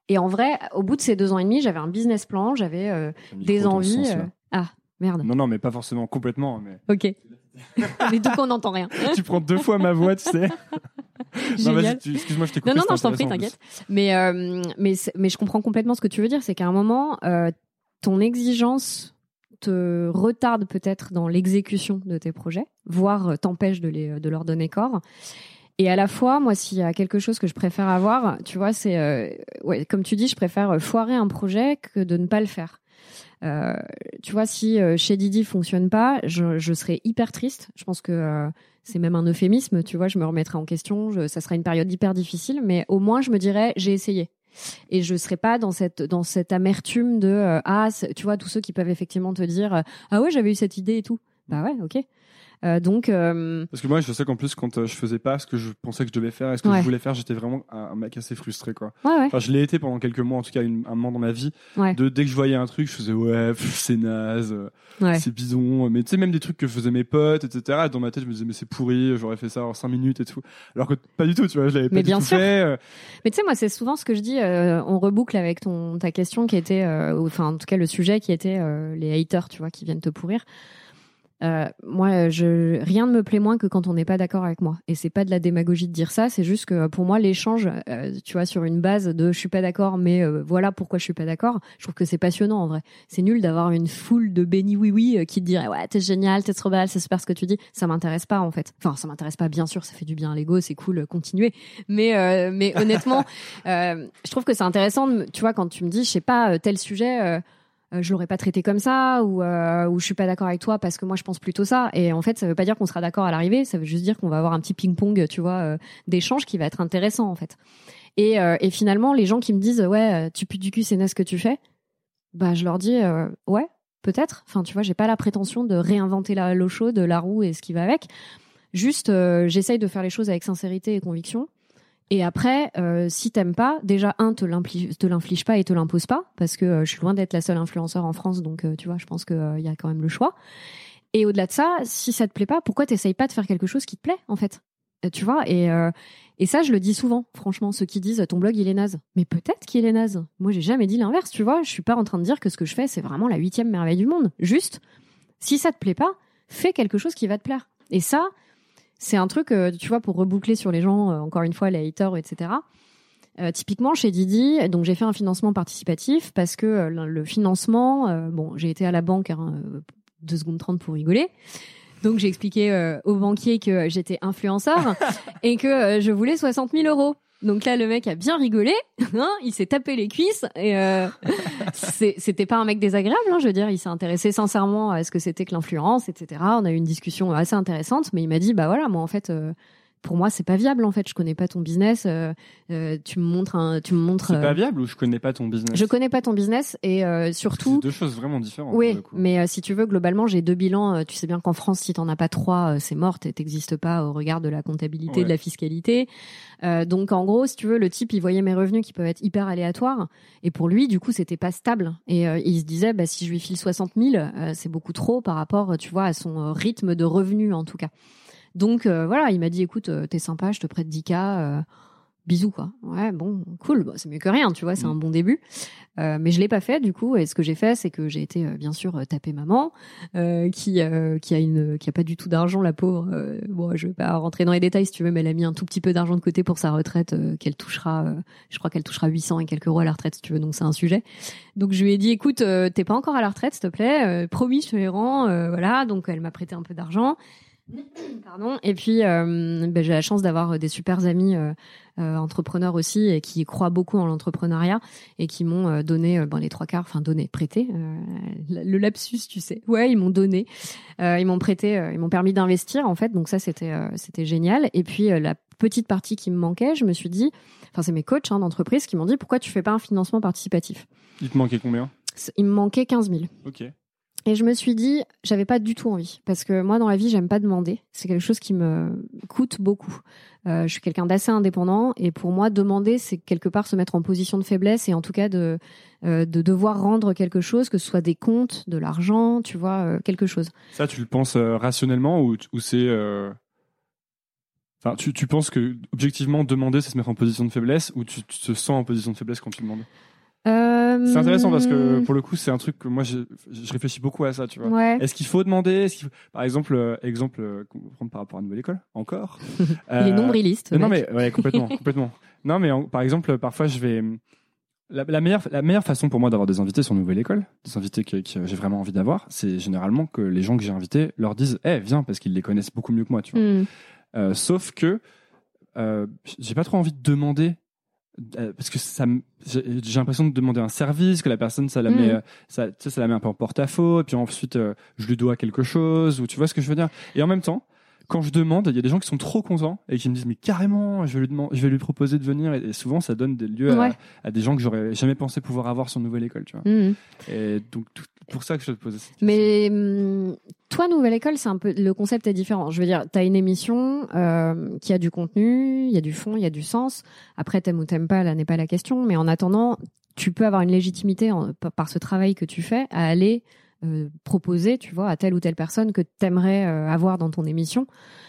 Et en vrai, au bout de ces deux ans et demi, j'avais un business plan, j'avais euh, des envies. Euh... Ah, merde.
Non, non, mais pas forcément complètement. Mais...
Ok. Mais du coup, on n'entend rien.
Tu prends deux fois ma voix, tu sais. Non, vas-y, tu... excuse-moi, je t'ai coupé.
Non, non, non, je t'en prie, t'inquiète. Mais, euh, mais, mais je comprends complètement ce que tu veux dire. C'est qu'à un moment, euh, ton exigence te retarde peut-être dans l'exécution de tes projets, voire t'empêche de, les, de leur donner corps. Et à la fois, moi, s'il y a quelque chose que je préfère avoir, tu vois, c'est, euh, ouais, comme tu dis, je préfère foirer un projet que de ne pas le faire. Euh, tu vois, si euh, chez Didi fonctionne pas, je, je serais hyper triste. Je pense que euh, c'est même un euphémisme, tu vois, je me remettrai en question, je, ça sera une période hyper difficile, mais au moins je me dirais, j'ai essayé. Et je serais pas dans cette, dans cette amertume de, euh, ah, tu vois, tous ceux qui peuvent effectivement te dire, euh, ah ouais, j'avais eu cette idée et tout. Bah ouais, ok. Euh, donc, euh...
parce que moi, je sais qu'en plus, quand euh, je faisais pas ce que je pensais que je devais faire et ce que
ouais.
je voulais faire, j'étais vraiment un, un mec assez frustré, quoi.
Ouais, ouais.
Enfin, je l'ai été pendant quelques mois, en tout cas, une, un moment dans ma vie.
Ouais.
De dès que je voyais un truc, je faisais ouais, pff, c'est naze, euh,
ouais.
c'est bidon. Mais tu sais, même des trucs que faisaient mes potes, et cetera. Et dans ma tête, je me disais mais c'est pourri, j'aurais fait ça en cinq minutes et tout. Alors que pas du tout, tu vois, je l'avais pas
mais
du
bien
tout
sûr.
fait. Euh...
Mais tu sais, moi, c'est souvent ce que je dis. Euh, on reboucle avec ton ta question qui était, euh, enfin, en tout cas, le sujet qui était euh, les haters, tu vois, qui viennent te pourrir. Euh, moi, je, rien ne me plaît moins que quand on n'est pas d'accord avec moi. Et c'est pas de la démagogie de dire ça, c'est juste que pour moi, l'échange, euh, tu vois, sur une base de je suis pas d'accord, mais euh, voilà pourquoi je suis pas d'accord, je trouve que c'est passionnant en vrai. C'est nul d'avoir une foule de béni oui oui euh, qui te dirait ouais, t'es génial, t'es trop belle, c'est super ce que tu dis. Ça m'intéresse pas en fait. Enfin, ça m'intéresse pas, bien sûr, ça fait du bien à l'ego, c'est cool, euh, continuer. Mais, euh, mais honnêtement, euh, je trouve que c'est intéressant, de, tu vois, quand tu me dis, je sais pas, euh, tel sujet. Euh, Euh, je l'aurais pas traité comme ça ou euh, ou je suis pas d'accord avec toi parce que moi je pense plutôt ça et en fait ça veut pas dire qu'on sera d'accord à l'arrivée, ça veut juste dire qu'on va avoir un petit ping-pong, tu vois, euh, d'échange qui va être intéressant en fait. Et euh, et finalement les gens qui me disent ouais tu pues du cul c'est naze ce que tu fais, bah je leur dis euh, ouais peut-être, enfin tu vois j'ai pas la prétention de réinventer la l'eau chaude, la roue et ce qui va avec, juste euh, j'essaye de faire les choses avec sincérité et conviction. Et après, euh, si t'aimes pas, déjà un te l'inflige, te l'inflige pas et te l'impose pas, parce que euh, je suis loin d'être la seule influenceur en France, donc euh, tu vois, je pense que il euh, y a quand même le choix. Et au-delà de ça, si ça te plaît pas, pourquoi t'essayes pas de faire quelque chose qui te plaît en fait, euh, tu vois. Et euh, et ça, je le dis souvent, franchement, ceux qui disent ton blog il est naze, mais peut-être qu'il est naze. Moi, j'ai jamais dit l'inverse, tu vois. Je suis pas en train de dire que ce que je fais c'est vraiment la huitième merveille du monde. Juste, si ça te plaît pas, fais quelque chose qui va te plaire. Et ça. C'est un truc, euh, tu vois, pour reboucler sur les gens, euh, encore une fois, les haters, et cetera. Euh, typiquement, chez Didi, donc j'ai fait un financement participatif parce que euh, le financement, euh, bon, j'ai été à la banque hein, deux secondes trente pour rigoler. Donc j'ai expliqué euh, au banquier que j'étais influenceur et que euh, je voulais soixante mille euros. Donc là, le mec a bien rigolé, hein, il s'est tapé les cuisses et euh, c'est, c'était pas un mec désagréable, hein, je veux dire, il s'est intéressé sincèrement à ce que c'était que l'influence, et cetera. On a eu une discussion assez intéressante, mais il m'a dit, bah voilà, moi en fait, euh, pour moi, c'est pas viable en fait. Je connais pas ton business. Euh, euh, tu me montres un, tu me montres.
C'est
euh...
pas viable ou je connais pas ton business.
Je connais pas ton business et euh, surtout.
C'est deux choses vraiment différentes.
Oui, mais euh, si tu veux, globalement, j'ai deux bilans. Euh, tu sais bien qu'en France, si t'en as pas trois, euh, c'est mort. T'existes pas au regard de la comptabilité, ouais. de la fiscalité. Euh, donc en gros, si tu veux, le type, il voyait mes revenus qui peuvent être hyper aléatoires et pour lui, du coup, c'était pas stable. Et euh, il se disait, bah si je lui file soixante mille, euh, c'est beaucoup trop par rapport, tu vois, à son euh, rythme de revenus en tout cas. Donc euh, voilà, il m'a dit écoute, euh, t'es sympa, je te prête dix K, euh, bisous quoi. Ouais, bon, cool, bah, c'est mieux que rien, tu vois, c'est mmh. un bon début. Euh, mais je l'ai pas fait du coup, et ce que j'ai fait, c'est que j'ai été euh, bien sûr euh, taper maman, euh, qui euh, qui a une qui a pas du tout d'argent, la pauvre. Euh, bon, je vais pas rentrer dans les détails si tu veux, mais elle a mis un tout petit peu d'argent de côté pour sa retraite, euh, qu'elle touchera, euh, je crois qu'elle touchera huit cents et quelques euros à la retraite si tu veux, donc c'est un sujet. Donc je lui ai dit écoute, euh, t'es pas encore à la retraite, s'il te plaît, euh, promis, je te les rends, euh, voilà. Donc elle m'a prêté un peu d'argent. Pardon. Et puis, euh, ben, j'ai la chance d'avoir des super amis euh, euh, entrepreneurs aussi et qui croient beaucoup en l'entrepreneuriat et qui m'ont euh, donné euh, ben, les trois quarts, enfin donné, prêté, euh, le lapsus, tu sais. Ouais, ils m'ont donné, euh, ils m'ont prêté, euh, ils m'ont permis d'investir en fait. Donc ça, c'était euh, c'était génial. Et puis euh, la petite partie qui me manquait, je me suis dit, enfin c'est mes coachs hein, d'entreprise qui m'ont dit pourquoi tu fais pas un financement participatif.
Il te manquait combien ?
Il me manquait quinze mille.
Ok.
Et je me suis dit, j'avais pas du tout envie. Parce que moi, dans la vie, j'aime pas demander. C'est quelque chose qui me coûte beaucoup. Euh, je suis quelqu'un d'assez indépendant. Et pour moi, demander, c'est quelque part se mettre en position de faiblesse. Et en tout cas, de, euh, de devoir rendre quelque chose, que ce soit des comptes, de l'argent, tu vois, euh, quelque chose.
Ça, tu le penses euh, rationnellement ou, ou c'est... Euh... Enfin, tu, tu penses que objectivement demander, c'est se mettre en position de faiblesse, ou tu, tu te sens en position de faiblesse quand tu demandes?
Euh...
C'est intéressant parce que pour le coup, c'est un truc que moi, je, je réfléchis beaucoup à ça, tu vois.
Ouais.
Est-ce qu'il faut demander? Est-ce qu'il faut... Par exemple, euh, exemple, euh, qu'on va prendre par rapport à Nouvelle École, encore.
euh... Les nombrilistes.
Non, mais ouais, complètement, complètement. Non, mais en, par exemple, parfois, je vais. La, la meilleure, la meilleure façon pour moi d'avoir des invités sur Nouvelle École, des invités que, que j'ai vraiment envie d'avoir, c'est généralement que les gens que j'ai invités leur disent, eh, hey, viens, parce qu'ils les connaissent beaucoup mieux que moi, tu vois. Mm. Euh, sauf que euh, j'ai pas trop envie de demander. Parce que ça, j'ai, j'ai l'impression de demander un service, que la personne, ça la met, mmh. ça, tu sais, ça la met un peu en porte-à-faux, et puis ensuite, euh, je lui dois quelque chose, ou tu vois ce que je veux dire. Et en même temps, quand je demande, il y a des gens qui sont trop contents et qui me disent, mais carrément, je vais lui demander, je vais lui proposer de venir, et, et souvent, ça donne des lieux ouais. à, à des gens que j'aurais jamais pensé pouvoir avoir sur Nouvelle École, tu vois. Mmh. Et donc, tout, pour ça que je te posais cette question.
Mais hum, toi, Nouvelle École, c'est un peu, le concept est différent. Je veux dire, t'as une émission euh, qui a du contenu, il y a du fond, il y a du sens. Après, t'aimes ou t'aimes pas, là n'est pas la question. Mais en attendant, tu peux avoir une légitimité en, par ce travail que tu fais à aller euh, proposer, tu vois, à telle ou telle personne que t'aimerais euh, avoir dans ton émission.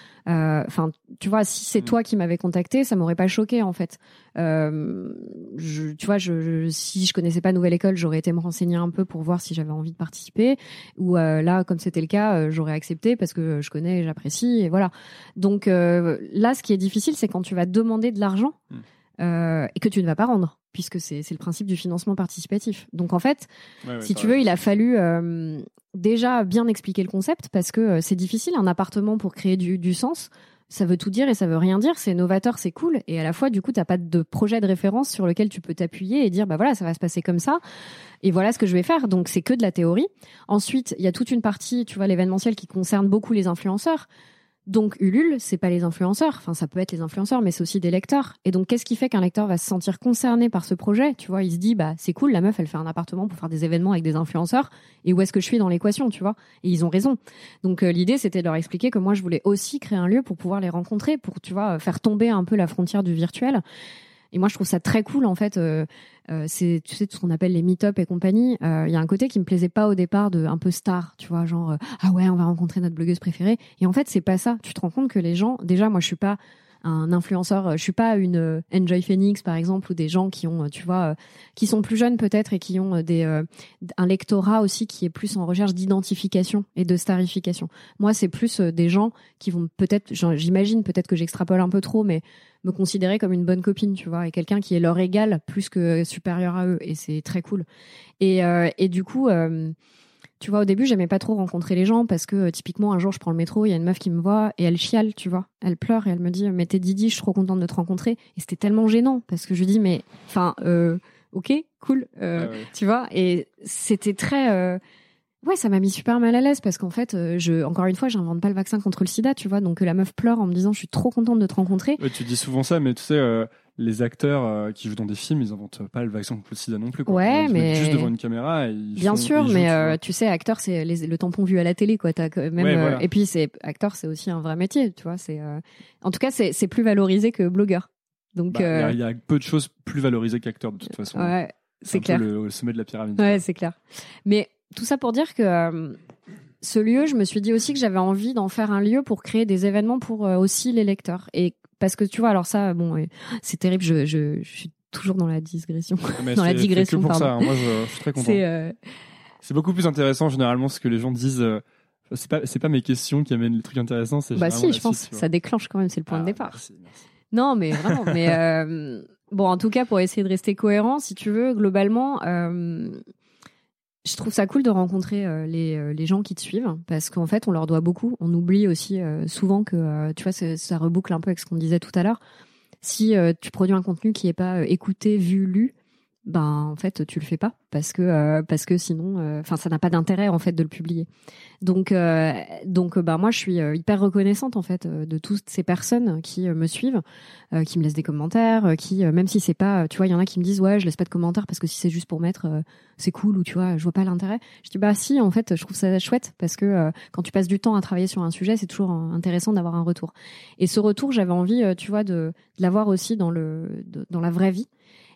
Enfin, euh, tu vois, si c'est mmh. toi qui m'avais contacté, ça m'aurait pas choqué en fait. Euh, je, tu vois, je, je, si je connaissais pas Nouvelle École, j'aurais été me renseigner un peu pour voir si j'avais envie de participer. Ou euh, là, comme c'était le cas, euh, j'aurais accepté parce que je connais, et j'apprécie, et voilà. Donc euh, là, ce qui est difficile, c'est quand tu vas demander de l'argent mmh. euh, et que tu ne vas pas rendre, puisque c'est, c'est le principe du financement participatif. Donc en fait, ouais, ouais, si tu veux, il a fallu euh, déjà bien expliquer le concept parce que euh, c'est difficile, un appartement pour créer du, du sens, ça veut tout dire et ça veut rien dire, c'est novateur, c'est cool, et à la fois du coup t'as pas de projet de référence sur lequel tu peux t'appuyer et dire bah voilà, ça va se passer comme ça et voilà ce que je vais faire, donc c'est que de la théorie. Ensuite il y a toute une partie, tu vois, l'événementiel qui concerne beaucoup les influenceurs. Donc Ulule, c'est pas les influenceurs, enfin ça peut être les influenceurs, mais c'est aussi des lecteurs. Et donc qu'est-ce qui fait qu'un lecteur va se sentir concerné par ce projet? Tu vois, il se dit bah c'est cool, la meuf elle fait un appartement pour faire des événements avec des influenceurs, et où est-ce que je suis dans l'équation, tu vois? Et ils ont raison. Donc euh, l'idée c'était de leur expliquer que moi je voulais aussi créer un lieu pour pouvoir les rencontrer, pour tu vois faire tomber un peu la frontière du virtuel. Et moi, je trouve ça très cool, en fait. Euh, euh, c'est, tu sais, tout ce qu'on appelle les meet-up et compagnie. Il euh, y a un côté qui me plaisait pas au départ, de un peu star, tu vois, genre euh, ah ouais, on va rencontrer notre blogueuse préférée. Et en fait, c'est pas ça. Tu te rends compte que les gens, déjà, moi, je suis pas un influenceur, je suis pas une euh, Enjoy Phoenix par exemple, ou des gens qui ont, tu vois, euh, qui sont plus jeunes peut-être et qui ont des euh, un lectorat aussi qui est plus en recherche d'identification et de starification. Moi, c'est plus euh, des gens qui vont peut-être, j'imagine peut-être que j'extrapole un peu trop, mais me considérer comme une bonne copine, tu vois, et quelqu'un qui est leur égal plus que supérieur à eux, et c'est très cool. Et euh, et du coup. Euh, Tu vois, au début, j'aimais pas trop rencontrer les gens parce que, euh, typiquement, un jour, je prends le métro, il y a une meuf qui me voit et elle chiale, tu vois. Elle pleure et elle me dit, mais t'es Didi, je suis trop contente de te rencontrer. Et c'était tellement gênant parce que je lui dis, mais, enfin, euh, ok, cool, euh, ah ouais. Tu vois. Et c'était très, euh, ouais, ça m'a mis super mal à l'aise parce qu'en fait, euh, je, encore une fois, j'invente pas le vaccin contre le sida, tu vois. Donc, la meuf pleure en me disant, je suis trop contente de te rencontrer.
Ouais, tu dis souvent ça, mais tu sais, euh... les acteurs euh, qui jouent dans des films, ils inventent pas le vaccin contre le sida non plus, quoi.
Ouais,
ils
mais
juste devant une caméra. Et ils
bien
font,
sûr,
ils
mais
jouent,
euh, tu sais, acteur, c'est les, le tampon vu à la télé, quoi. T'as même,
ouais, voilà.
euh, et puis c'est acteur, c'est aussi un vrai métier, tu vois. C'est, euh... en tout cas, c'est, c'est plus valorisé que blogueur. Donc, il
bah,
euh...
y, y a peu de choses plus valorisées qu'acteur de toute façon.
Ouais, c'est, c'est clair.
Un peu le, le sommet de la pyramide.
Ouais, c'est clair. Mais tout ça pour dire que euh, ce lieu, je me suis dit aussi que j'avais envie d'en faire un lieu pour créer des événements pour euh, aussi les lecteurs. Et parce que tu vois, alors ça, bon, c'est terrible, je, je, je suis toujours dans la digression,
mais
dans la digression.
Que pour
pardon.
ça, hein. Moi, je, je suis très content.
C'est, euh...
c'est beaucoup plus intéressant généralement ce que les gens disent. Euh, c'est pas, c'est pas mes questions qui amènent les trucs intéressants. C'est
bah si, je pense,
suite,
ça déclenche quand même, c'est le point
ah,
de départ.
Merci, merci.
Non, mais vraiment, mais euh, bon, en tout cas, pour essayer de rester cohérent, si tu veux, globalement. Euh, Je trouve ça cool de rencontrer euh, les, euh, les gens qui te suivent parce qu'en fait, on leur doit beaucoup. On oublie aussi euh, souvent que, euh, tu vois, ça, ça reboucle un peu avec ce qu'on disait tout à l'heure. Si euh, tu produis un contenu qui est pas euh, écouté, vu, lu, ben en fait tu le fais pas parce que euh, parce que sinon, enfin, euh, ça n'a pas d'intérêt en fait de le publier. Donc euh, donc ben moi je suis euh, hyper reconnaissante en fait euh, de toutes ces personnes qui euh, me suivent, euh, qui me laissent des commentaires, euh, qui euh, même si c'est pas, tu vois, il y en a qui me disent ouais je laisse pas de commentaires parce que si c'est juste pour mettre euh, c'est cool ou tu vois je vois pas l'intérêt. Je dis bah si en fait je trouve ça chouette parce que euh, quand tu passes du temps à travailler sur un sujet c'est toujours intéressant d'avoir un retour. Et ce retour j'avais envie euh, tu vois de, de l'avoir aussi dans le de, dans la vraie vie.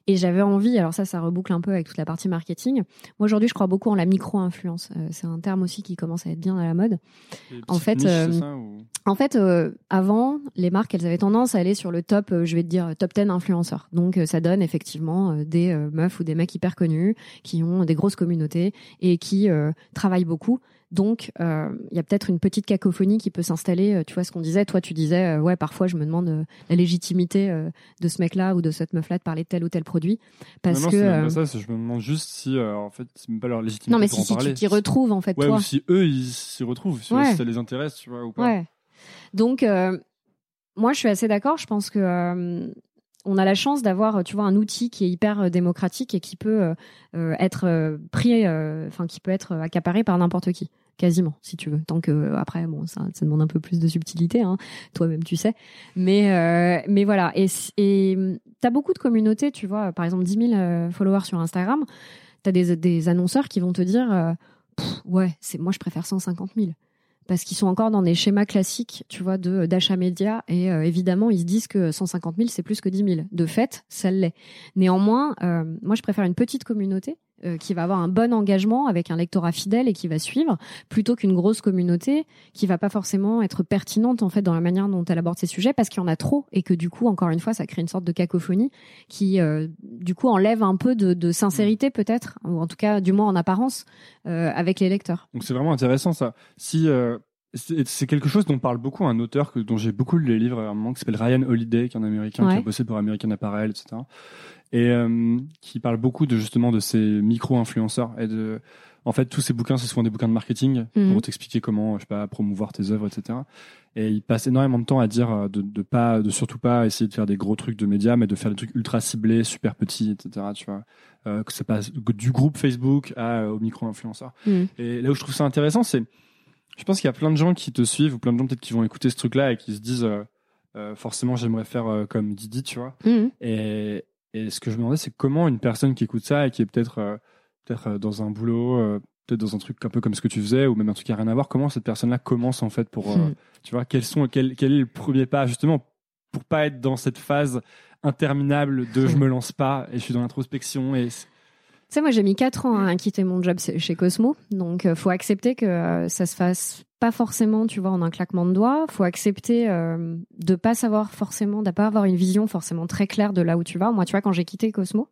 Et j'avais envie, alors ça, ça reboucle un peu avec toute la partie marketing. Moi, aujourd'hui, je crois beaucoup en la micro-influence. Euh, c'est un terme aussi qui commence à être bien à la mode. En fait,
niches,
euh,
c'est ça, ou...
en fait euh, avant, les marques, elles avaient tendance à aller sur le top, euh, je vais te dire, top dix influenceurs. Donc, euh, ça donne effectivement euh, des euh, meufs ou des mecs hyper connus qui ont des grosses communautés et qui euh, travaillent beaucoup. Donc, il euh, y a peut-être une petite cacophonie qui peut s'installer. Tu vois ce qu'on disait. Toi, tu disais, euh, ouais, parfois, je me demande euh, la légitimité euh, de ce mec-là ou de cette meuf-là de parler de tel ou tel produit, parce
non, non,
que.
C'est même
euh...
pas ça. C'est, je me demande juste si, euh, en fait, c'est même pas leur légitimité.
Non, mais
pour
si,
en
si
parler.
tu t'y retrouves en fait,
ouais,
toi.
ou si eux ils s'y retrouvent, si,
ouais.
si ça les intéresse, tu vois, ou pas.
Ouais. Donc, euh, moi, je suis assez d'accord. Je pense que. Euh, on a la chance d'avoir, tu vois, un outil qui est hyper démocratique et qui peut euh, être euh, pris, enfin, euh, qui peut être accaparé par n'importe qui, quasiment, si tu veux. Tant que après, bon, ça, ça demande un peu plus de subtilité, hein. Toi-même, tu sais. Mais, euh, mais voilà. Et, et t'as beaucoup de communautés, tu vois. Par exemple, dix mille euh, followers sur Instagram. T'as des, des annonceurs qui vont te dire, euh, ouais, c'est moi, je préfère cent cinquante mille. Parce qu'ils sont encore dans des schémas classiques, tu vois, de d'achat média. Et euh, évidemment, ils se disent que cent cinquante mille, c'est plus que dix mille. De fait, ça l'est. Néanmoins, euh, moi, je préfère une petite communauté euh, qui va avoir un bon engagement avec un lectorat fidèle et qui va suivre, plutôt qu'une grosse communauté qui va pas forcément être pertinente, en fait, dans la manière dont elle aborde ces sujets, parce qu'il y en a trop et que, du coup, encore une fois, ça crée une sorte de cacophonie qui, euh, du coup, enlève un peu de, de sincérité, peut-être, ou en tout cas, du moins en apparence, euh, avec les lecteurs.
Donc, c'est vraiment intéressant, ça. Si... Euh... C'est, c'est quelque chose dont parle beaucoup un auteur que, dont j'ai beaucoup lu les livres à un moment, qui s'appelle Ryan Holiday, qui est un Américain ouais. qui a bossé pour American Apparel, et cetera. Et euh, qui parle beaucoup de justement de ces micro-influenceurs et de, en fait, tous ces bouquins, c'est souvent des bouquins de marketing mmh. pour t'expliquer comment, je sais pas, promouvoir tes œuvres, et cetera. Et il passe énormément de temps à dire de, de pas, de surtout pas essayer de faire des gros trucs de médias, mais de faire des trucs ultra ciblés, super petits, et cetera. Tu vois, euh, que ça passe du groupe Facebook à au micro-influenceur. Mmh. Et là où je trouve ça intéressant, c'est je pense qu'il y a plein de gens qui te suivent ou plein de gens peut-être qui vont écouter ce truc-là et qui se disent euh, euh, forcément j'aimerais faire euh, comme Didi, tu vois. Mmh. Et, et ce que je me demandais, c'est comment une personne qui écoute ça et qui est peut-être euh, peut-être euh, dans un boulot, euh, peut-être dans un truc un peu comme ce que tu faisais ou même un truc qui a rien à voir, comment cette personne-là commence en fait pour, euh, mmh. tu vois, quels sont, quel, quel est le premier pas justement pour pas être dans cette phase interminable de mmh. je me lance pas et je suis dans l'introspection et
tu sais, moi, j'ai mis quatre ans à quitter mon job chez Cosmo. Donc, euh, faut accepter que euh, ça se fasse pas forcément, tu vois, en un claquement de doigts. Faut accepter euh, de pas savoir forcément, de pas avoir une vision forcément très claire de là où tu vas. Moi, tu vois, quand j'ai quitté Cosmo,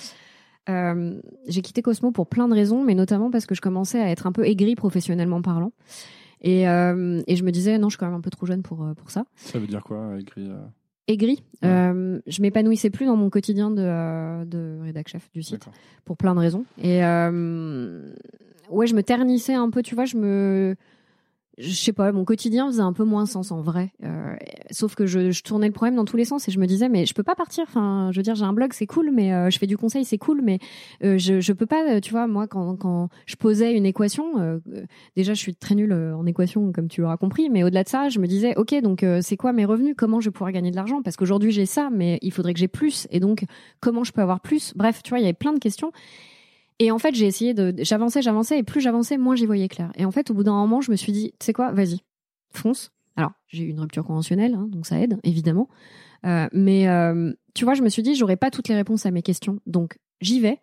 euh, j'ai quitté Cosmo pour plein de raisons, mais notamment parce que je commençais à être un peu aigrie professionnellement parlant. Et, euh, et je me disais, non, je suis quand même un peu trop jeune pour, pour ça.
Ça veut dire quoi, aigrie euh...
aigri. Ouais. Euh, je m'épanouissais plus dans mon quotidien de, euh, de rédac chef du site. D'accord. Pour plein de raisons. Et euh, ouais, je me ternissais un peu, tu vois, je me... Je sais pas, mon quotidien faisait un peu moins sens en vrai. Euh, sauf que je, je tournais le problème dans tous les sens et je me disais, mais je peux pas partir. Enfin, je veux dire, j'ai un blog, c'est cool, mais euh, je fais du conseil, c'est cool, mais euh, je, je peux pas, tu vois, moi, quand, quand je posais une équation, euh, déjà, je suis très nulle en équation, comme tu l'auras compris, mais au-delà de ça, je me disais, ok, donc euh, c'est quoi mes revenus? Comment je vais pouvoir gagner de l'argent? Parce qu'aujourd'hui, j'ai ça, mais il faudrait que j'ai plus. Et donc, comment je peux avoir plus? Bref, tu vois, il y avait plein de questions. Et en fait, j'ai essayé de, j'avançais, j'avançais, et plus j'avançais, moins j'y voyais clair. Et en fait, au bout d'un moment, je me suis dit, tu sais quoi, vas-y, fonce. Alors, j'ai eu une rupture conventionnelle, hein, donc ça aide, évidemment. Euh, mais, euh, tu vois, je me suis dit, j'aurais pas toutes les réponses à mes questions. Donc, j'y vais.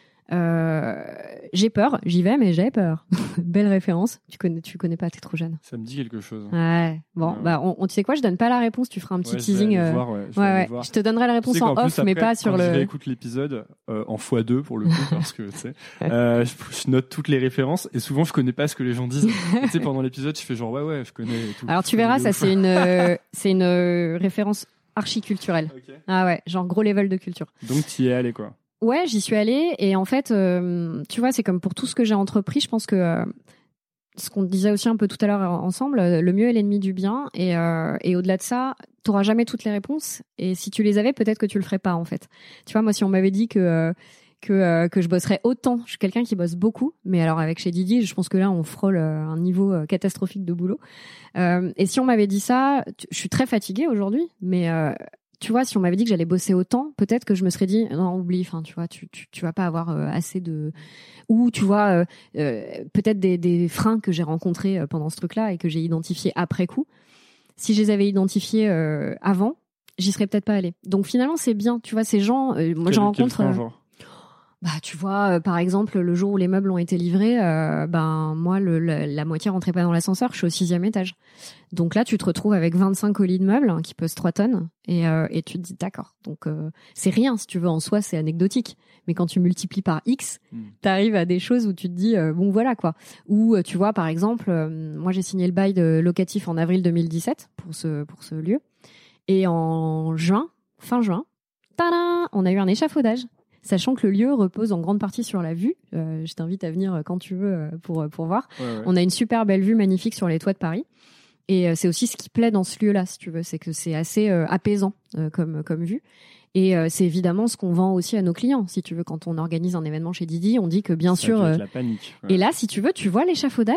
Euh, j'ai peur, j'y vais, mais j'ai peur. Belle référence. Tu connais, tu connais pas, t'es trop jeune.
Ça me dit quelque chose.
Ouais. Bon, ouais. bah, on, on, tu sais quoi, je donne pas la réponse, tu feras un petit
ouais,
teasing.
Je,
euh...
voir, ouais, je,
ouais, ouais. Voir. Je te donnerai la réponse tu sais en off,
plus,
mais
après,
pas sur
quand
le.
Je réécoute l'épisode euh, en fois deux pour le coup, parce que tu sais, euh, je, je note toutes les références et souvent je connais pas ce que les gens disent. Tu sais, pendant l'épisode, je fais genre ouais, ouais, je connais. Et tout,
Alors tu verras, ça c'est une, euh, c'est une euh, référence archi-culturelle. Okay. Ah ouais, genre gros level de culture.
Donc tu y es allé quoi.
Ouais, j'y suis allée et en fait, euh, tu vois, c'est comme pour tout ce que j'ai entrepris, je pense que euh, ce qu'on disait aussi un peu tout à l'heure ensemble, le mieux est l'ennemi du bien et, euh, et au-delà de ça, t'auras jamais toutes les réponses et si tu les avais, peut-être que tu le ferais pas en fait. Tu vois, moi, si on m'avait dit que euh, que euh, que je bosserais autant, je suis quelqu'un qui bosse beaucoup, mais alors avec chez Didi, je pense que là, on frôle euh, un niveau euh, catastrophique de boulot. Euh, et si on m'avait dit ça, je suis très fatiguée aujourd'hui, mais euh, tu vois, si on m'avait dit que j'allais bosser autant, peut-être que je me serais dit non, oublie, enfin, tu vois, tu tu tu vas pas avoir euh, assez de ou tu vois euh, euh, peut-être des des freins que j'ai rencontrés euh, pendant ce truc-là et que j'ai identifiés après coup. Si je les avais identifiés euh, avant, j'y serais peut-être pas allée. Donc finalement, c'est bien. Tu vois, ces gens, euh, moi
Quel,
j'en rencontre.
quel
Euh,
genre
bah, tu vois, euh, par exemple, le jour où les meubles ont été livrés, euh, ben moi, le, le, la moitié rentrait pas dans l'ascenseur. Je suis au sixième étage. Donc là, tu te retrouves avec vingt-cinq colis de meubles hein, qui pesent trois tonnes, et, euh, et tu te dis d'accord. Donc euh, c'est rien, si tu veux, en soi, c'est anecdotique. Mais quand tu multiplies par X, mm. t'arrives à des choses où tu te dis euh, bon voilà quoi. Ou euh, tu vois, par exemple, euh, moi j'ai signé le bail de locatif en avril deux mille dix-sept pour ce pour ce lieu, et en juin, fin juin, tada, on a eu un échafaudage. Sachant que le lieu repose en grande partie sur la vue. Euh, je t'invite à venir quand tu veux pour, pour voir. Ouais, ouais. On a une super belle vue magnifique sur les toits de Paris. Et euh, c'est aussi ce qui plaît dans ce lieu-là, si tu veux. C'est que c'est assez euh, apaisant euh, comme, comme vue. Et euh, c'est évidemment ce qu'on vend aussi à nos clients. Si tu veux, quand on organise un événement chez Didi, on dit que bien
ça
sûr...
Euh... la panique. Ouais.
Et là, si tu veux, tu vois l'échafaudage.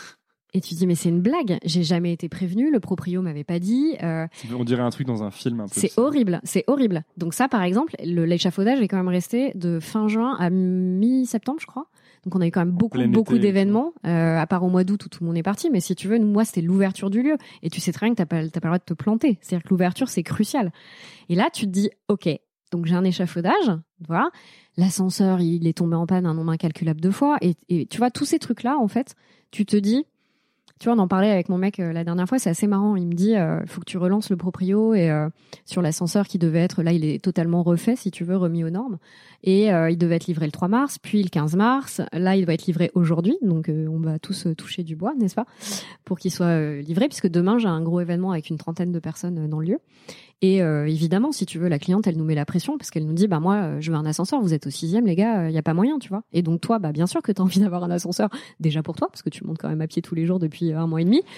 Et tu te dis, mais c'est une blague. J'ai jamais été prévenue. Le proprio m'avait pas dit. Euh...
On dirait un truc dans un film un peu.
C'est horrible. C'est horrible. Donc ça, par exemple, le, l'échafaudage est quand même resté de fin juin à mi-septembre, je crois. Donc on a eu quand même beaucoup, Plein beaucoup été, d'événements, euh, à part au mois d'août où tout le monde est parti. Mais si tu veux, nous, moi, c'était l'ouverture du lieu. Et tu sais très bien que t'as pas, t'as pas le droit de te planter. C'est-à-dire que l'ouverture, c'est crucial. Et là, tu te dis, OK, donc j'ai un échafaudage. Voilà. L'ascenseur, il est tombé en panne un nombre incalculable de fois. Et, et tu vois, tous ces trucs-là, en fait, tu te dis... Tu vois, on en parlait avec mon mec euh, la dernière fois, c'est assez marrant. Il me dit, euh, faut que tu relances le proprio et euh, sur l'ascenseur qui devait être, là, il est totalement refait, si tu veux, remis aux normes. Et euh, il devait être livré le trois mars, puis le quinze mars. Là, il doit être livré aujourd'hui, donc euh, on va tous euh, toucher du bois, n'est-ce pas, pour qu'il soit euh, livré, puisque demain j'ai un gros événement avec une trentaine de personnes euh, dans le lieu. Et euh, évidemment, si tu veux, la cliente, elle nous met la pression parce qu'elle nous dit, bah moi, euh, je veux un ascenseur. Vous êtes au sixième, les gars, il euh, y a pas moyen, tu vois. Et donc toi, bah bien sûr que t'as envie d'avoir un ascenseur, déjà pour toi, parce que tu montes quand même à pied tous les jours depuis un mois et demi.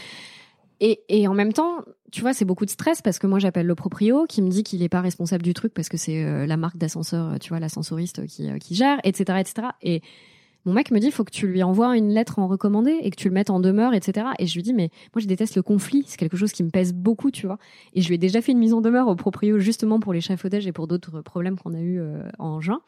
Et, et en même temps, tu vois, c'est beaucoup de stress parce que moi, j'appelle le proprio qui me dit qu'il est pas responsable du truc parce que c'est euh, la marque d'ascenseur, tu vois, l'ascensoriste qui, euh, qui gère, et cetera, et cetera. Et mon mec me dit, il faut que tu lui envoies une lettre en recommandé et que tu le mettes en demeure, et cetera. Et je lui dis, mais moi, je déteste le conflit. C'est quelque chose qui me pèse beaucoup, tu vois. Et je lui ai déjà fait une mise en demeure au proprio justement pour l'échafaudage et pour d'autres problèmes qu'on a eu euh, en juin.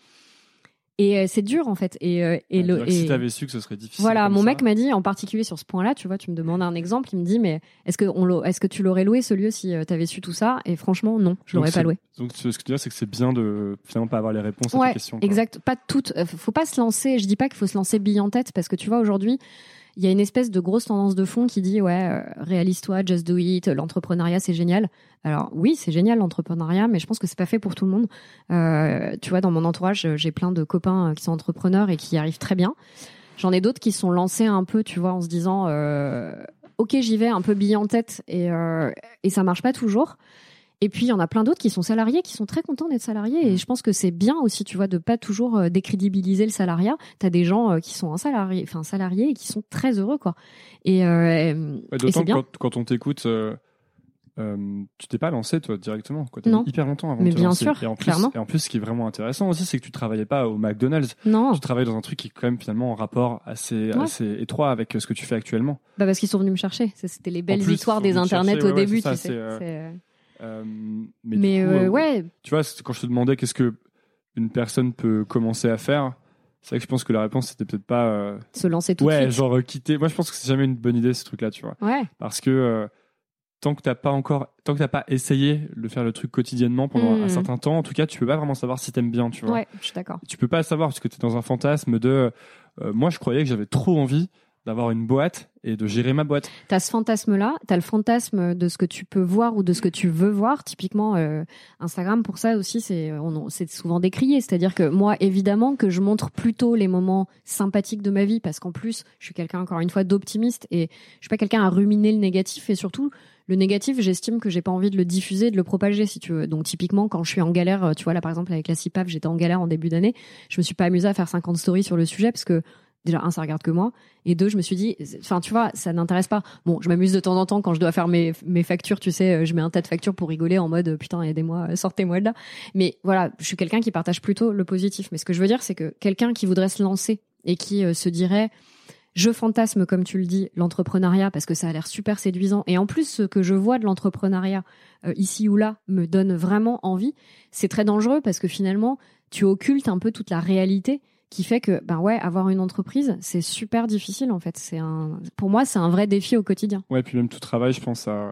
Et euh, c'est dur, en fait. Et, euh, et,
ouais,
le, et
si t'avais su que ce serait difficile.
Voilà, mon
ça.
mec m'a dit, en particulier sur ce point-là, tu vois, tu me demandes un exemple, il me dit, mais est-ce que, on est-ce que tu l'aurais loué ce lieu si euh, t'avais su tout ça? Et franchement, non, je l'aurais pas loué.
Donc, ce que tu dis, c'est que c'est bien de finalement pas avoir les réponses
ouais,
à tes questions. Ouais,
exact. Pas toutes. Euh, faut pas se lancer. Je dis pas qu'il faut se lancer bille en tête parce que tu vois, aujourd'hui, il y a une espèce de grosse tendance de fond qui dit ouais, euh, réalise-toi, just do it, l'entrepreneuriat c'est génial. Alors oui, c'est génial l'entrepreneuriat, mais je pense que c'est pas fait pour tout le monde. Euh, tu vois, dans mon entourage, j'ai plein de copains qui sont entrepreneurs et qui y arrivent très bien. J'en ai d'autres qui se sont lancés un peu, tu vois, en se disant euh, ok, j'y vais, un peu bille en tête et euh, et ça marche pas toujours. Et puis, il y en a plein d'autres qui sont salariés, qui sont très contents d'être salariés. Et je pense que c'est bien aussi, tu vois, de pas toujours euh, décrédibiliser le salariat. T'as des gens euh, qui sont en salarié, enfin, salariés et qui sont très heureux, quoi. Et, euh,
ouais, d'autant
et c'est bien.
Quand, quand on t'écoute, euh, euh, tu t'es pas lancé, toi, directement. T'as mis hyper longtemps avant
Mais
de te
bien
lancer.
sûr,
et en plus,
clairement.
Et en plus, ce qui est vraiment intéressant aussi, c'est que tu travaillais pas au McDonald's.
Non.
Tu travailles dans un truc qui est quand même finalement en rapport assez, ouais. assez étroit avec ce que tu fais actuellement.
Bah, parce qu'ils sont venus me chercher. C'était les belles
plus,
histoires des internets
chercher,
au
ouais,
début,
ouais, ça,
tu sais.
C'est, euh...
C'est...
Euh, mais
mais
du coup,
euh,
euh,
ouais.
Tu vois, quand je te demandais qu'est-ce que une personne peut commencer à faire, c'est vrai que je pense que la réponse c'était peut-être pas euh...
se lancer tout
ouais,
de suite.
genre euh, quitter. Moi, je pense que c'est jamais une bonne idée ce truc-là, tu vois.
Ouais.
Parce que euh, tant que t'as pas encore, tant que t'as pas essayé de faire le truc quotidiennement pendant mmh. un certain temps, en tout cas, tu peux pas vraiment savoir si t'aimes bien, tu vois.
Ouais, je suis d'accord.
Tu peux pas le savoir parce que t'es dans un fantasme de. Euh, moi, je croyais que j'avais trop envie d'avoir une boîte et de gérer ma boîte.
T'as ce fantasme-là, t'as le fantasme de ce que tu peux voir ou de ce que tu veux voir. Typiquement, euh, Instagram, pour ça aussi, c'est, on, c'est souvent décrié. C'est-à-dire que moi, évidemment, que je montre plutôt les moments sympathiques de ma vie parce qu'en plus, je suis quelqu'un, encore une fois, d'optimiste et je suis pas quelqu'un à ruminer le négatif et surtout, le négatif, j'estime que j'ai pas envie de le diffuser, de le propager, si tu veux. Donc, typiquement, quand je suis en galère, tu vois, là, par exemple, avec la C I P A F, j'étais en galère en début d'année. Je me suis pas amusée à faire cinquante stories sur le sujet parce que déjà, un, ça regarde que moi. Et deux, je me suis dit, enfin, tu vois, ça n'intéresse pas. Bon, je m'amuse de temps en temps quand je dois faire mes, mes factures, tu sais, je mets un tas de factures pour rigoler en mode, putain, aidez-moi, sortez-moi de là. Mais voilà, je suis quelqu'un qui partage plutôt le positif. Mais ce que je veux dire, c'est que quelqu'un qui voudrait se lancer et qui euh, se dirait, je fantasme, comme tu le dis, l'entrepreneuriat parce que ça a l'air super séduisant. Et en plus, ce que je vois de l'entrepreneuriat euh, ici ou là me donne vraiment envie. C'est très dangereux parce que finalement, tu occultes un peu toute la réalité qui fait que, ben ouais, avoir une entreprise, c'est super difficile en fait. C'est un, pour moi, c'est un vrai défi au quotidien.
Ouais, puis même tout travail, je pense à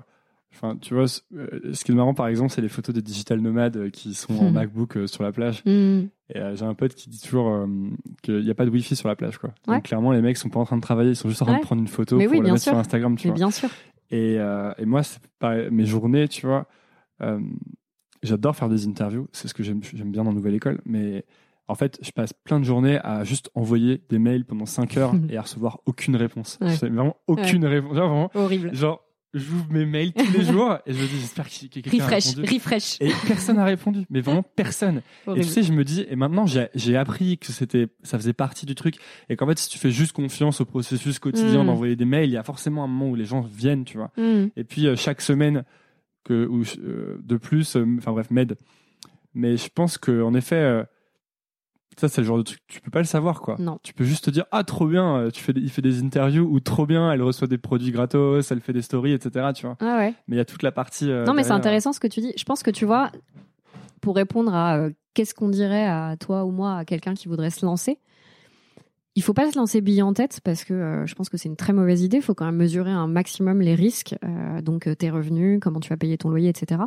Enfin, tu vois, ce, euh, ce qui est marrant, par exemple, c'est les photos des digital nomades qui sont en MacBook euh, sur la plage.
Mmh.
Et euh, j'ai un pote qui dit toujours euh, qu'il n'y a pas de Wi-Fi sur la plage, quoi.
Ouais.
Donc clairement, les mecs sont pas en train de travailler, ils sont juste en train
Ouais.
de prendre une photo
Mais
pour
oui,
la
bien
mettre
sûr.
sur Instagram, tu
Mais
vois.
bien sûr.
Et, euh, et moi, c'est pareil, mes journées, tu vois, euh, j'adore faire des interviews, c'est ce que j'aime, j'aime bien dans Nouvelle École, mais en fait, je passe plein de journées à juste envoyer des mails pendant cinq heures et à recevoir aucune réponse.
Ouais.
C'est vraiment aucune
Ouais.
réponse. Genre, vraiment,
Horrible.
genre, j'ouvre mes mails tous les jours et je me dis, j'espère qu'il y a quelqu'un a
Refresh,
répondu.
refresh.
Et personne n'a répondu, mais vraiment personne. Et
Horrible.
tu sais, je me dis, et maintenant j'ai, j'ai appris que c'était, ça faisait partie du truc, et qu'en fait, si tu fais juste confiance au processus quotidien
Mm.
d'envoyer des mails, il y a forcément un moment où les gens viennent, tu vois.
Mmh.
Et puis euh, chaque semaine que, ou, euh, de plus, euh, enfin bref, m'aide. Mais je pense que en effet, euh, ça c'est le genre de truc, tu peux pas le savoir, quoi.
Non.
Tu peux juste te dire, ah trop bien, euh, tu fais, des- il fait des interviews, ou trop bien, elle reçoit des produits gratos, elle fait des stories, et cetera. Tu vois.
Ah ouais.
Mais il y a toute la partie. euh,
Non, mais c'est
derrière.
intéressant ce que tu dis. Je pense que tu vois, pour répondre à euh, qu'est-ce qu'on dirait à toi ou moi, à quelqu'un qui voudrait se lancer, il faut pas se lancer bille en tête parce que euh, je pense que c'est une très mauvaise idée. Il faut quand même mesurer un maximum les risques, euh, donc euh, tes revenus, comment tu vas payer ton loyer, et cetera.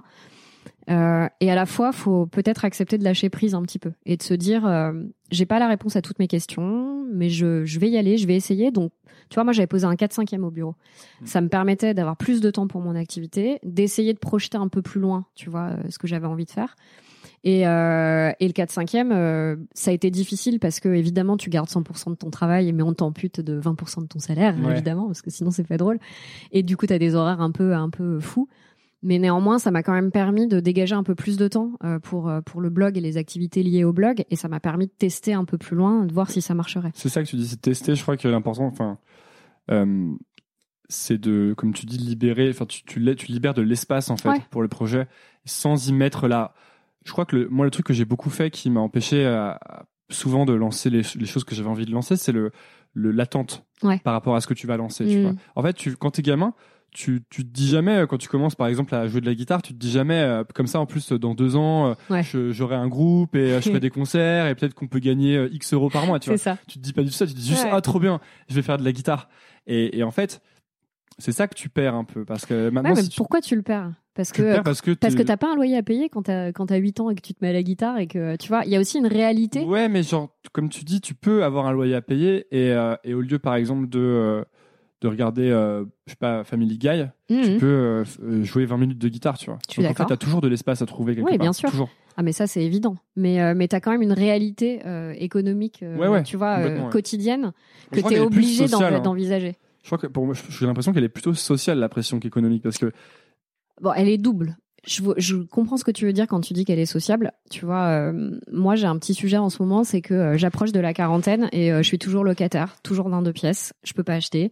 Euh, et à la fois, faut peut-être accepter de lâcher prise un petit peu et de se dire, euh, j'ai pas la réponse à toutes mes questions, mais je, je vais y aller, je vais essayer. Donc, tu vois, moi, j'avais posé un quatre cinquième au bureau. Mmh. Ça me permettait d'avoir plus de temps pour mon activité, d'essayer de projeter un peu plus loin, tu vois, euh, ce que j'avais envie de faire. Et, euh, et le quatre cinquième, euh, ça a été difficile parce que, évidemment, tu gardes cent pour cent de ton travail, mais on t'ampute de vingt pour cent de ton salaire,
Ouais.
évidemment, parce que sinon, c'est pas drôle. Et du coup, t'as des horaires un peu, un peu fous. Mais néanmoins, ça m'a quand même permis de dégager un peu plus de temps euh, pour, euh, pour le blog et les activités liées au blog. Et ça m'a permis de tester un peu plus loin, de voir si ça marcherait.
C'est ça que tu dis, c'est tester. Je crois que l'important, enfin, euh, c'est de, comme tu dis, libérer. Enfin, tu, tu, tu libères de l'espace en fait
Ouais.
pour le projet, sans y mettre là. Je crois que le, moi, le truc que j'ai beaucoup fait, qui m'a empêché à, à, souvent de lancer les, les choses que j'avais envie de lancer, c'est le, le l'attente
Ouais.
par rapport à ce que tu vas lancer.
Mmh.
Tu vois. En fait, tu, quand t'es gamin. Tu, tu te dis jamais, quand tu commences par exemple à jouer de la guitare, tu te dis jamais, euh, comme ça en plus dans deux ans, euh,
Ouais.
je, j'aurai un groupe et euh, je ferai des concerts et peut-être qu'on peut gagner euh, X euros par mois. Tu
C'est
vois.
ça.
Tu te dis pas du tout ça, tu te dis juste,
Ouais.
ah trop bien, je vais faire de la guitare. Et, et en fait, c'est ça que tu perds un peu. Parce que maintenant,
Ouais, mais
si tu,
pourquoi tu le perds? Parce
tu
que,
le perds parce que,
parce
t'es-
que t'as pas un loyer à payer quand t'as, quand t'as huit ans et que tu te mets à la guitare et que, tu vois, il y a aussi une réalité.
Ouais, mais genre, comme tu dis, tu peux avoir un loyer à payer et, euh, et au lieu par exemple de, euh, de regarder, euh, je sais pas, Family Guy,
Mmh.
tu peux euh, f- jouer vingt minutes de guitare, tu vois.
Je suis
Donc en fait,
d'accord.
t'as toujours de l'espace à trouver quelque
Ouais,
part.
bien sûr.
Toujours.
Ah, mais ça, c'est évident. Mais, euh, mais t'as quand même une réalité euh, économique, euh,
Ouais, ouais,
tu vois, euh,
complètement, ouais.
quotidienne,
Je
que
crois
t'es
qu'elle est plus
obligé d'en-
sociale, hein.
d'envisager.
Je crois que pour moi, j'ai l'impression qu'elle est plutôt sociale, la pression qu'économique, parce que
Bon, elle est double. Je, vois- je comprends ce que tu veux dire quand tu dis qu'elle est sociable. Tu vois, euh, moi j'ai un petit sujet en ce moment, c'est que euh, j'approche de la quarantaine et euh, je suis toujours locataire, toujours dans deux pièces. Je peux pas acheter.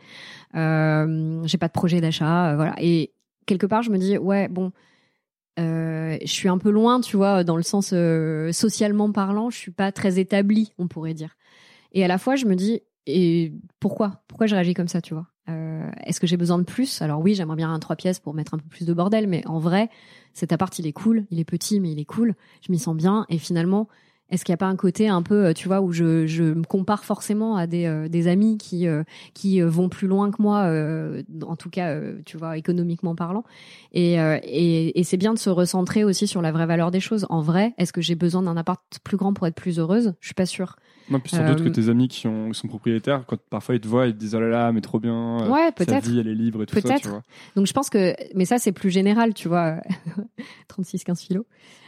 Euh, j'ai pas de projet d'achat, euh, voilà. Et quelque part, je me dis ouais, bon, euh, je suis un peu loin, tu vois, dans le sens euh, socialement parlant, je suis pas très établie, on pourrait dire. Et à la fois, je me dis et pourquoi, pourquoi je réagis comme ça, tu vois. Euh, est-ce que j'ai besoin de plus? Alors oui, j'aimerais bien un trois pièces pour mettre un peu plus de bordel, mais en vrai, cet appart, il est cool, il est petit, mais il est cool, je m'y sens bien, et finalement, est-ce qu'il n'y a pas un côté un peu, tu vois, où je, je me compare forcément à des, euh, des amis qui, euh, qui vont plus loin que moi, euh, en tout cas, euh, tu vois, économiquement parlant, et, euh, et, et c'est bien de se recentrer aussi sur la vraie valeur des choses. En vrai, est-ce que j'ai besoin d'un appart plus grand pour être plus heureuse? Je suis pas sûre.
non, puis sans doute
Euh,
que tes amis qui, ont, qui sont propriétaires, quand parfois ils te voient, ils te disent oh là là, mais trop bien, euh,
Ouais,
sa
peut-être.
vie elle est libre et tout ça,
Peut-être.
tu vois.
Donc je pense que, mais ça c'est plus général, tu vois, trente-six quinze kilos.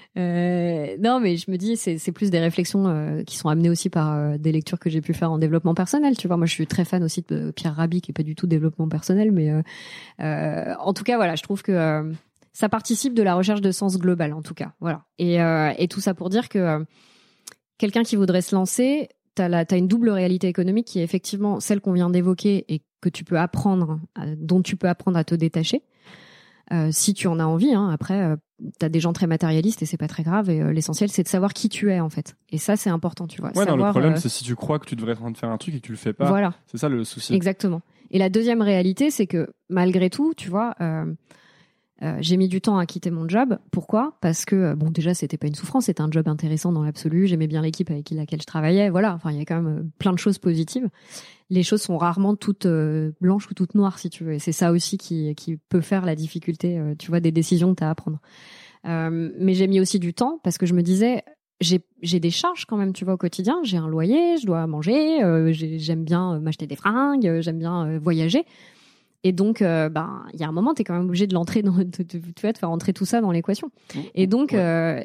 Euh, non, mais je me dis, c'est, c'est plus des réflexions euh, qui sont amenées aussi par euh, des lectures que j'ai pu faire en développement personnel. Tu vois, moi, je suis très fan aussi de Pierre Rabhi, qui est pas du tout développement personnel, mais euh, euh, en tout cas, voilà, je trouve que euh, ça participe de la recherche de sens global, en tout cas, voilà. Et, euh, et tout ça pour dire que euh, quelqu'un qui voudrait se lancer, t'as la, t'as une double réalité économique qui est effectivement celle qu'on vient d'évoquer et que tu peux apprendre, euh, dont tu peux apprendre à te détacher. Euh, si tu en as envie, hein. Après, euh, t'as des gens très matérialistes et c'est pas très grave. Et euh, l'essentiel, c'est de savoir qui tu es en fait. Et ça, c'est important, tu vois.
Ouais, non,
savoir,
le problème
euh,
c'est si tu crois que tu devrais être en train de faire un truc et que tu le fais pas.
Voilà,
C'est ça le souci.
exactement. Et la deuxième réalité, c'est que malgré tout, tu vois, euh, euh, j'ai mis du temps à quitter mon job. Pourquoi ? Parce que euh, bon, déjà, c'était pas une souffrance, c'était un job intéressant dans l'absolu. J'aimais bien l'équipe avec laquelle je travaillais. Voilà, enfin, il y a quand même euh, plein de choses positives les choses sont rarement toutes euh, blanches ou toutes noires, si tu veux. Et c'est ça aussi qui, qui peut faire la difficulté, euh, tu vois, des décisions que tu as à prendre. Euh, mais j'ai mis aussi du temps parce que je me disais, j'ai, j'ai des charges quand même, tu vois, au quotidien. J'ai un loyer, je dois manger, euh, j'ai, j'aime bien m'acheter des fringues, euh, j'aime bien euh, voyager. Et donc, euh, ben, il y a un moment, tu es quand même obligé de l'entrer dans, de, de, tu vois, de faire entrer tout ça dans l'équation. Et donc, ouais. euh,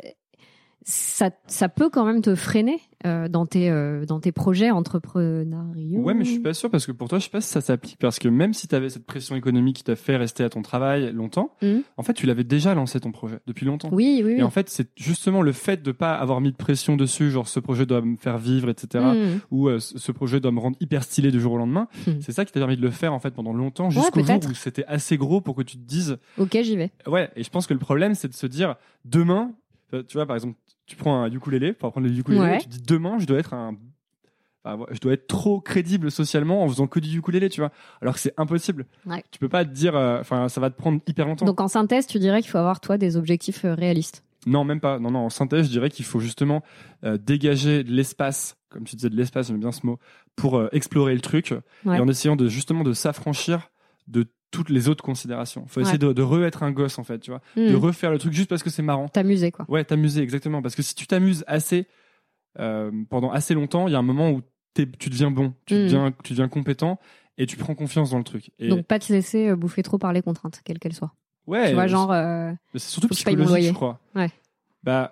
ça, ça peut quand même te freiner euh, dans tes, euh, dans tes projets entrepreneuriaux.
Ouais, mais je suis pas sûr parce que pour toi, je sais pas si ça s'applique parce que même si tu avais cette pression économique qui t'a fait rester à ton travail longtemps, mmh. en fait, tu l'avais déjà lancé ton projet depuis longtemps.
Oui, oui.
Et
oui.
en fait, c'est justement le fait de pas avoir mis de pression dessus, genre ce projet doit me faire vivre, et cetera, mmh. ou euh, ce projet doit me rendre hyper stylé du jour au lendemain. Mmh. C'est ça qui t'a permis de le faire en fait pendant longtemps jusqu'au
ouais,
jour où c'était assez gros pour que tu te dises.
Ok, j'y vais.
Ouais, et je pense que le problème, c'est de se dire demain, tu vois, par exemple. Tu prends un ukulélé, pour apprendre le ukulélé, ouais. et tu te dis demain, je dois être un, enfin, je dois être trop crédible socialement en faisant que du ukulélé, tu vois. Alors que c'est impossible. Ouais. Tu peux pas te dire, enfin, euh, ça va te prendre hyper longtemps.
Donc en synthèse, tu dirais qu'il faut avoir toi des objectifs euh, réalistes.
Non, même pas. Non, non. En synthèse, je dirais qu'il faut justement euh, dégager de l'espace, comme tu disais, de l'espace, j'aime bien ce mot, pour euh, explorer le truc, ouais. et en essayant de justement de s'affranchir de toutes les autres considérations. Faut essayer ouais. de, de re-être un gosse, en fait, tu vois. Mmh. De refaire le truc juste parce que c'est marrant.
T'amuser, quoi.
Ouais, t'amuser, exactement. Parce que si tu t'amuses assez, euh, pendant assez longtemps, il y a un moment où tu deviens bon, tu, mmh. deviens, tu deviens compétent et tu prends confiance dans le truc. Et...
Donc, pas te laisser bouffer trop par les contraintes, quelles qu'elles soient.
Ouais.
Tu vois, genre, euh,
c'est surtout psychologique, je crois.
Ouais.
Bah,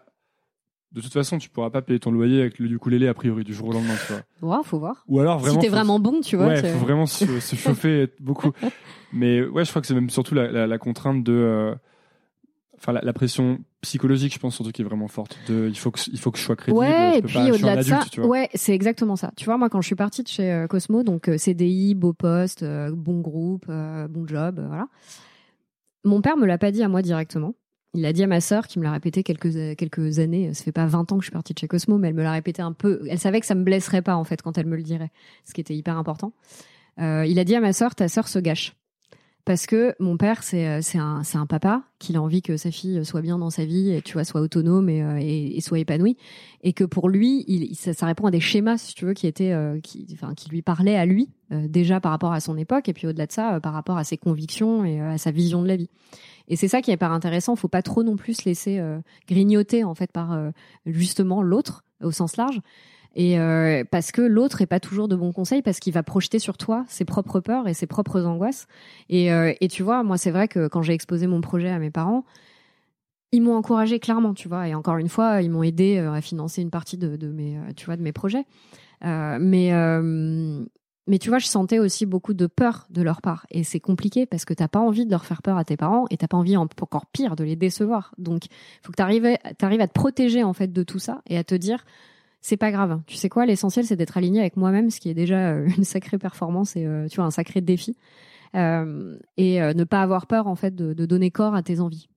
de toute façon, tu pourras pas payer ton loyer avec le ukulélé a priori du jour au lendemain, tu vois.
Ouais, faut voir.
Ou alors vraiment.
Si t'es
faut...
vraiment bon, tu vois.
Ouais,
c'est...
faut vraiment se, se chauffer beaucoup. Mais ouais, je crois que c'est même surtout la, la, la contrainte de, euh... enfin la, la pression psychologique, je pense surtout qui est vraiment forte. De, il faut que, il faut que je sois crédible.
Ouais,
je
et
peux
puis
pas,
au-delà de
adulte,
ça,
tu vois.
ouais, c'est exactement ça. Tu vois, moi quand je suis partie de chez euh, Cosmo, donc euh, C D I, beau poste, euh, bon groupe, euh, bon job, euh, voilà. Mon père me l'a pas dit à moi directement. Il l'a dit à ma sœur qui me l'a répété quelques, quelques années. Ça fait pas vingt ans que je suis partie de chez Cosmo, mais elle me l'a répété un peu. Elle savait que ça me blesserait pas, en fait, quand elle me le dirait. Ce qui était hyper important. Euh, il a dit à ma sœur, ta sœur se gâche. Parce que mon père, c'est, c'est un, c'est un papa qu'il a envie que sa fille soit bien dans sa vie, et, tu vois, soit autonome et, et, et soit épanouie. Et que pour lui, il, ça, ça répond à des schémas, si tu veux, qui étaient, euh, qui, enfin, qui lui parlaient à lui, euh, déjà par rapport à son époque, et puis au-delà de ça, euh, par rapport à ses convictions et euh, à sa vision de la vie. Et c'est ça qui est hyper intéressant. Faut pas trop non plus se laisser euh, grignoter en fait par euh, justement l'autre au sens large. Et euh, parce que l'autre est pas toujours de bons conseils parce qu'il va projeter sur toi ses propres peurs et ses propres angoisses. Et, euh, et tu vois, moi c'est vrai que quand j'ai exposé mon projet à mes parents, ils m'ont encouragé clairement, tu vois. Et encore une fois, ils m'ont aidé à financer une partie de, de mes, tu vois, de mes projets. Euh, mais euh, Mais tu vois, je sentais aussi beaucoup de peur de leur part. Et c'est compliqué parce que t'as pas envie de leur faire peur à tes parents et t'as pas envie, encore pire, de les décevoir. Donc, il faut que t'arrives, t'arrives à te protéger, en fait, de tout ça et à te dire, c'est pas grave. Tu sais quoi, l'essentiel, c'est d'être aligné avec moi-même, ce qui est déjà une sacrée performance et, euh, tu vois, un sacré défi. Euh, et euh, ne pas avoir peur, en fait, de, de donner corps à tes envies.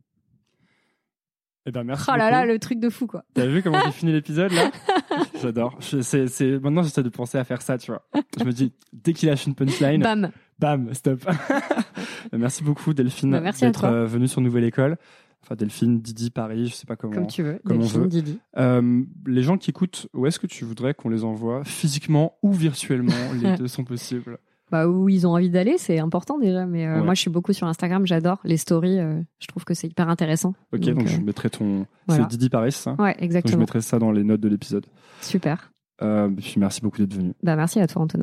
Eh ben, merci.
Oh là
beaucoup.
là, le truc de fou, quoi.
T'as vu comment j'ai fini l'épisode, là? J'adore. Je, c'est, c'est, maintenant, j'essaie de penser à faire ça, tu vois. Je me dis, dès qu'il lâche une punchline.
Bam.
Bam, stop. Merci beaucoup, Delphine,
bah, merci
d'être euh, venue sur Nouvelle École. Enfin, Delphine, Didi, Paris, je sais pas comment.
Comme tu veux.
Comme
Delphine,
on veut.
Didi.
Euh, les gens qui écoutent, où est-ce que tu voudrais qu'on les envoie? Physiquement ou virtuellement? Les deux sont possibles.
Bah, où ils ont envie d'aller, c'est important déjà. Mais euh,
ouais.
moi, je suis beaucoup sur Instagram, j'adore les stories. Euh, je trouve que c'est hyper intéressant.
Ok, donc, donc euh, je mettrai ton.
Voilà.
C'est Didi Paris, ça?
Ouais, exactement.
Donc je mettrai ça dans les notes de l'épisode.
Super.
Euh, puis merci beaucoup d'être venu.
Bah, merci à toi, Antonin.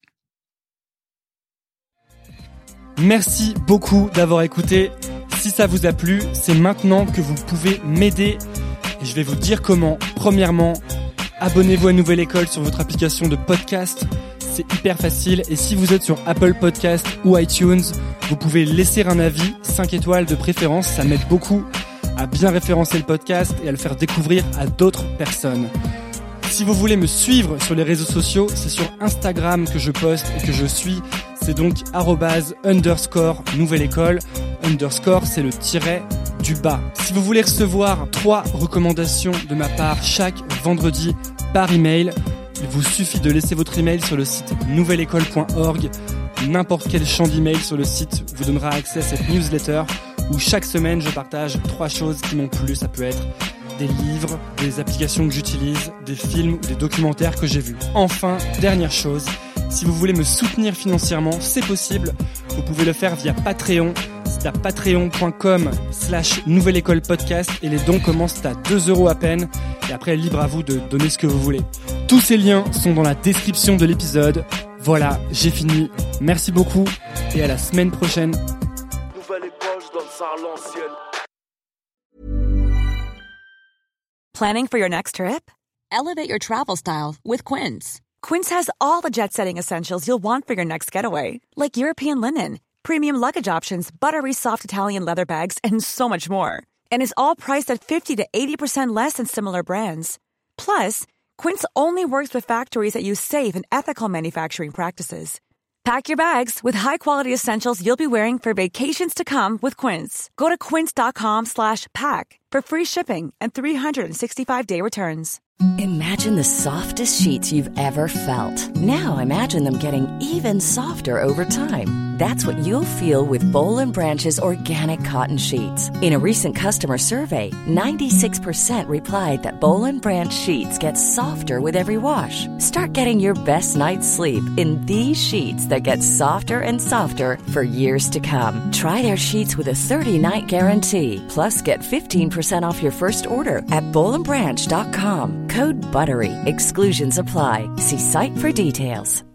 Merci beaucoup d'avoir écouté. Si ça vous a plu, c'est maintenant que vous pouvez m'aider. Et je vais vous dire comment. Premièrement, abonnez-vous à Nouvelle École sur votre application de podcast. C'est hyper facile. Et si vous êtes sur Apple Podcast ou iTunes, vous pouvez laisser un avis, cinq étoiles de préférence. Ça m'aide beaucoup à bien référencer le podcast et à le faire découvrir à d'autres personnes. Si vous voulez me suivre sur les réseaux sociaux, c'est sur Instagram que je poste et que je suis. C'est donc arrobase underscore nouvelle école. Underscore, c'est le tiret du bas. Si vous voulez recevoir trois recommandations de ma part chaque vendredi par email, il vous suffit de laisser votre email sur le site nouvelle école point org. N'importe quel champ d'email sur le site vous donnera accès à cette newsletter où chaque semaine je partage trois choses qui m'ont plu. Ça peut être des livres, des applications que j'utilise, des films ou des documentaires que j'ai vus. Enfin, dernière chose, Si vous voulez me soutenir financièrement, c'est possible. Vous pouvez le faire via Patreon. C'est à patreon.com slash nouvelle école podcast et les dons commencent à deux euros à peine. Et après, libre à vous de donner ce que vous voulez. Tous ces liens sont dans la description de l'épisode. Voilà, j'ai fini. Merci beaucoup et à la semaine prochaine.
Nouvelle école, je donne ça à l'ancienne.
Planning for your next trip? Elevate your travel style with Quince. Quince has all the jet-setting essentials you'll want for your next getaway, like European linen, premium luggage options, buttery soft Italian leather bags, and so much more. And is all priced at fifty to eighty percent less than similar brands. Plus, Quince only works with factories that use safe and ethical manufacturing practices. Pack your bags with high-quality essentials you'll be wearing for vacations to come with Quince. Go to quince.com slash pack for free shipping and three sixty-five day returns.
Imagine the softest sheets you've ever felt. Now imagine them getting even softer over time. That's what you'll feel with Boll and Branch's organic cotton sheets. In a recent customer survey, ninety-six percent replied that Boll and Branch sheets get softer with every wash. Start getting your best night's sleep in these sheets that get softer and softer for years to come. Try their sheets with a thirty-night guarantee. Plus, get fifteen percent off your first order at boll and branch dot com. Code BUTTERY. Exclusions apply. See site for details.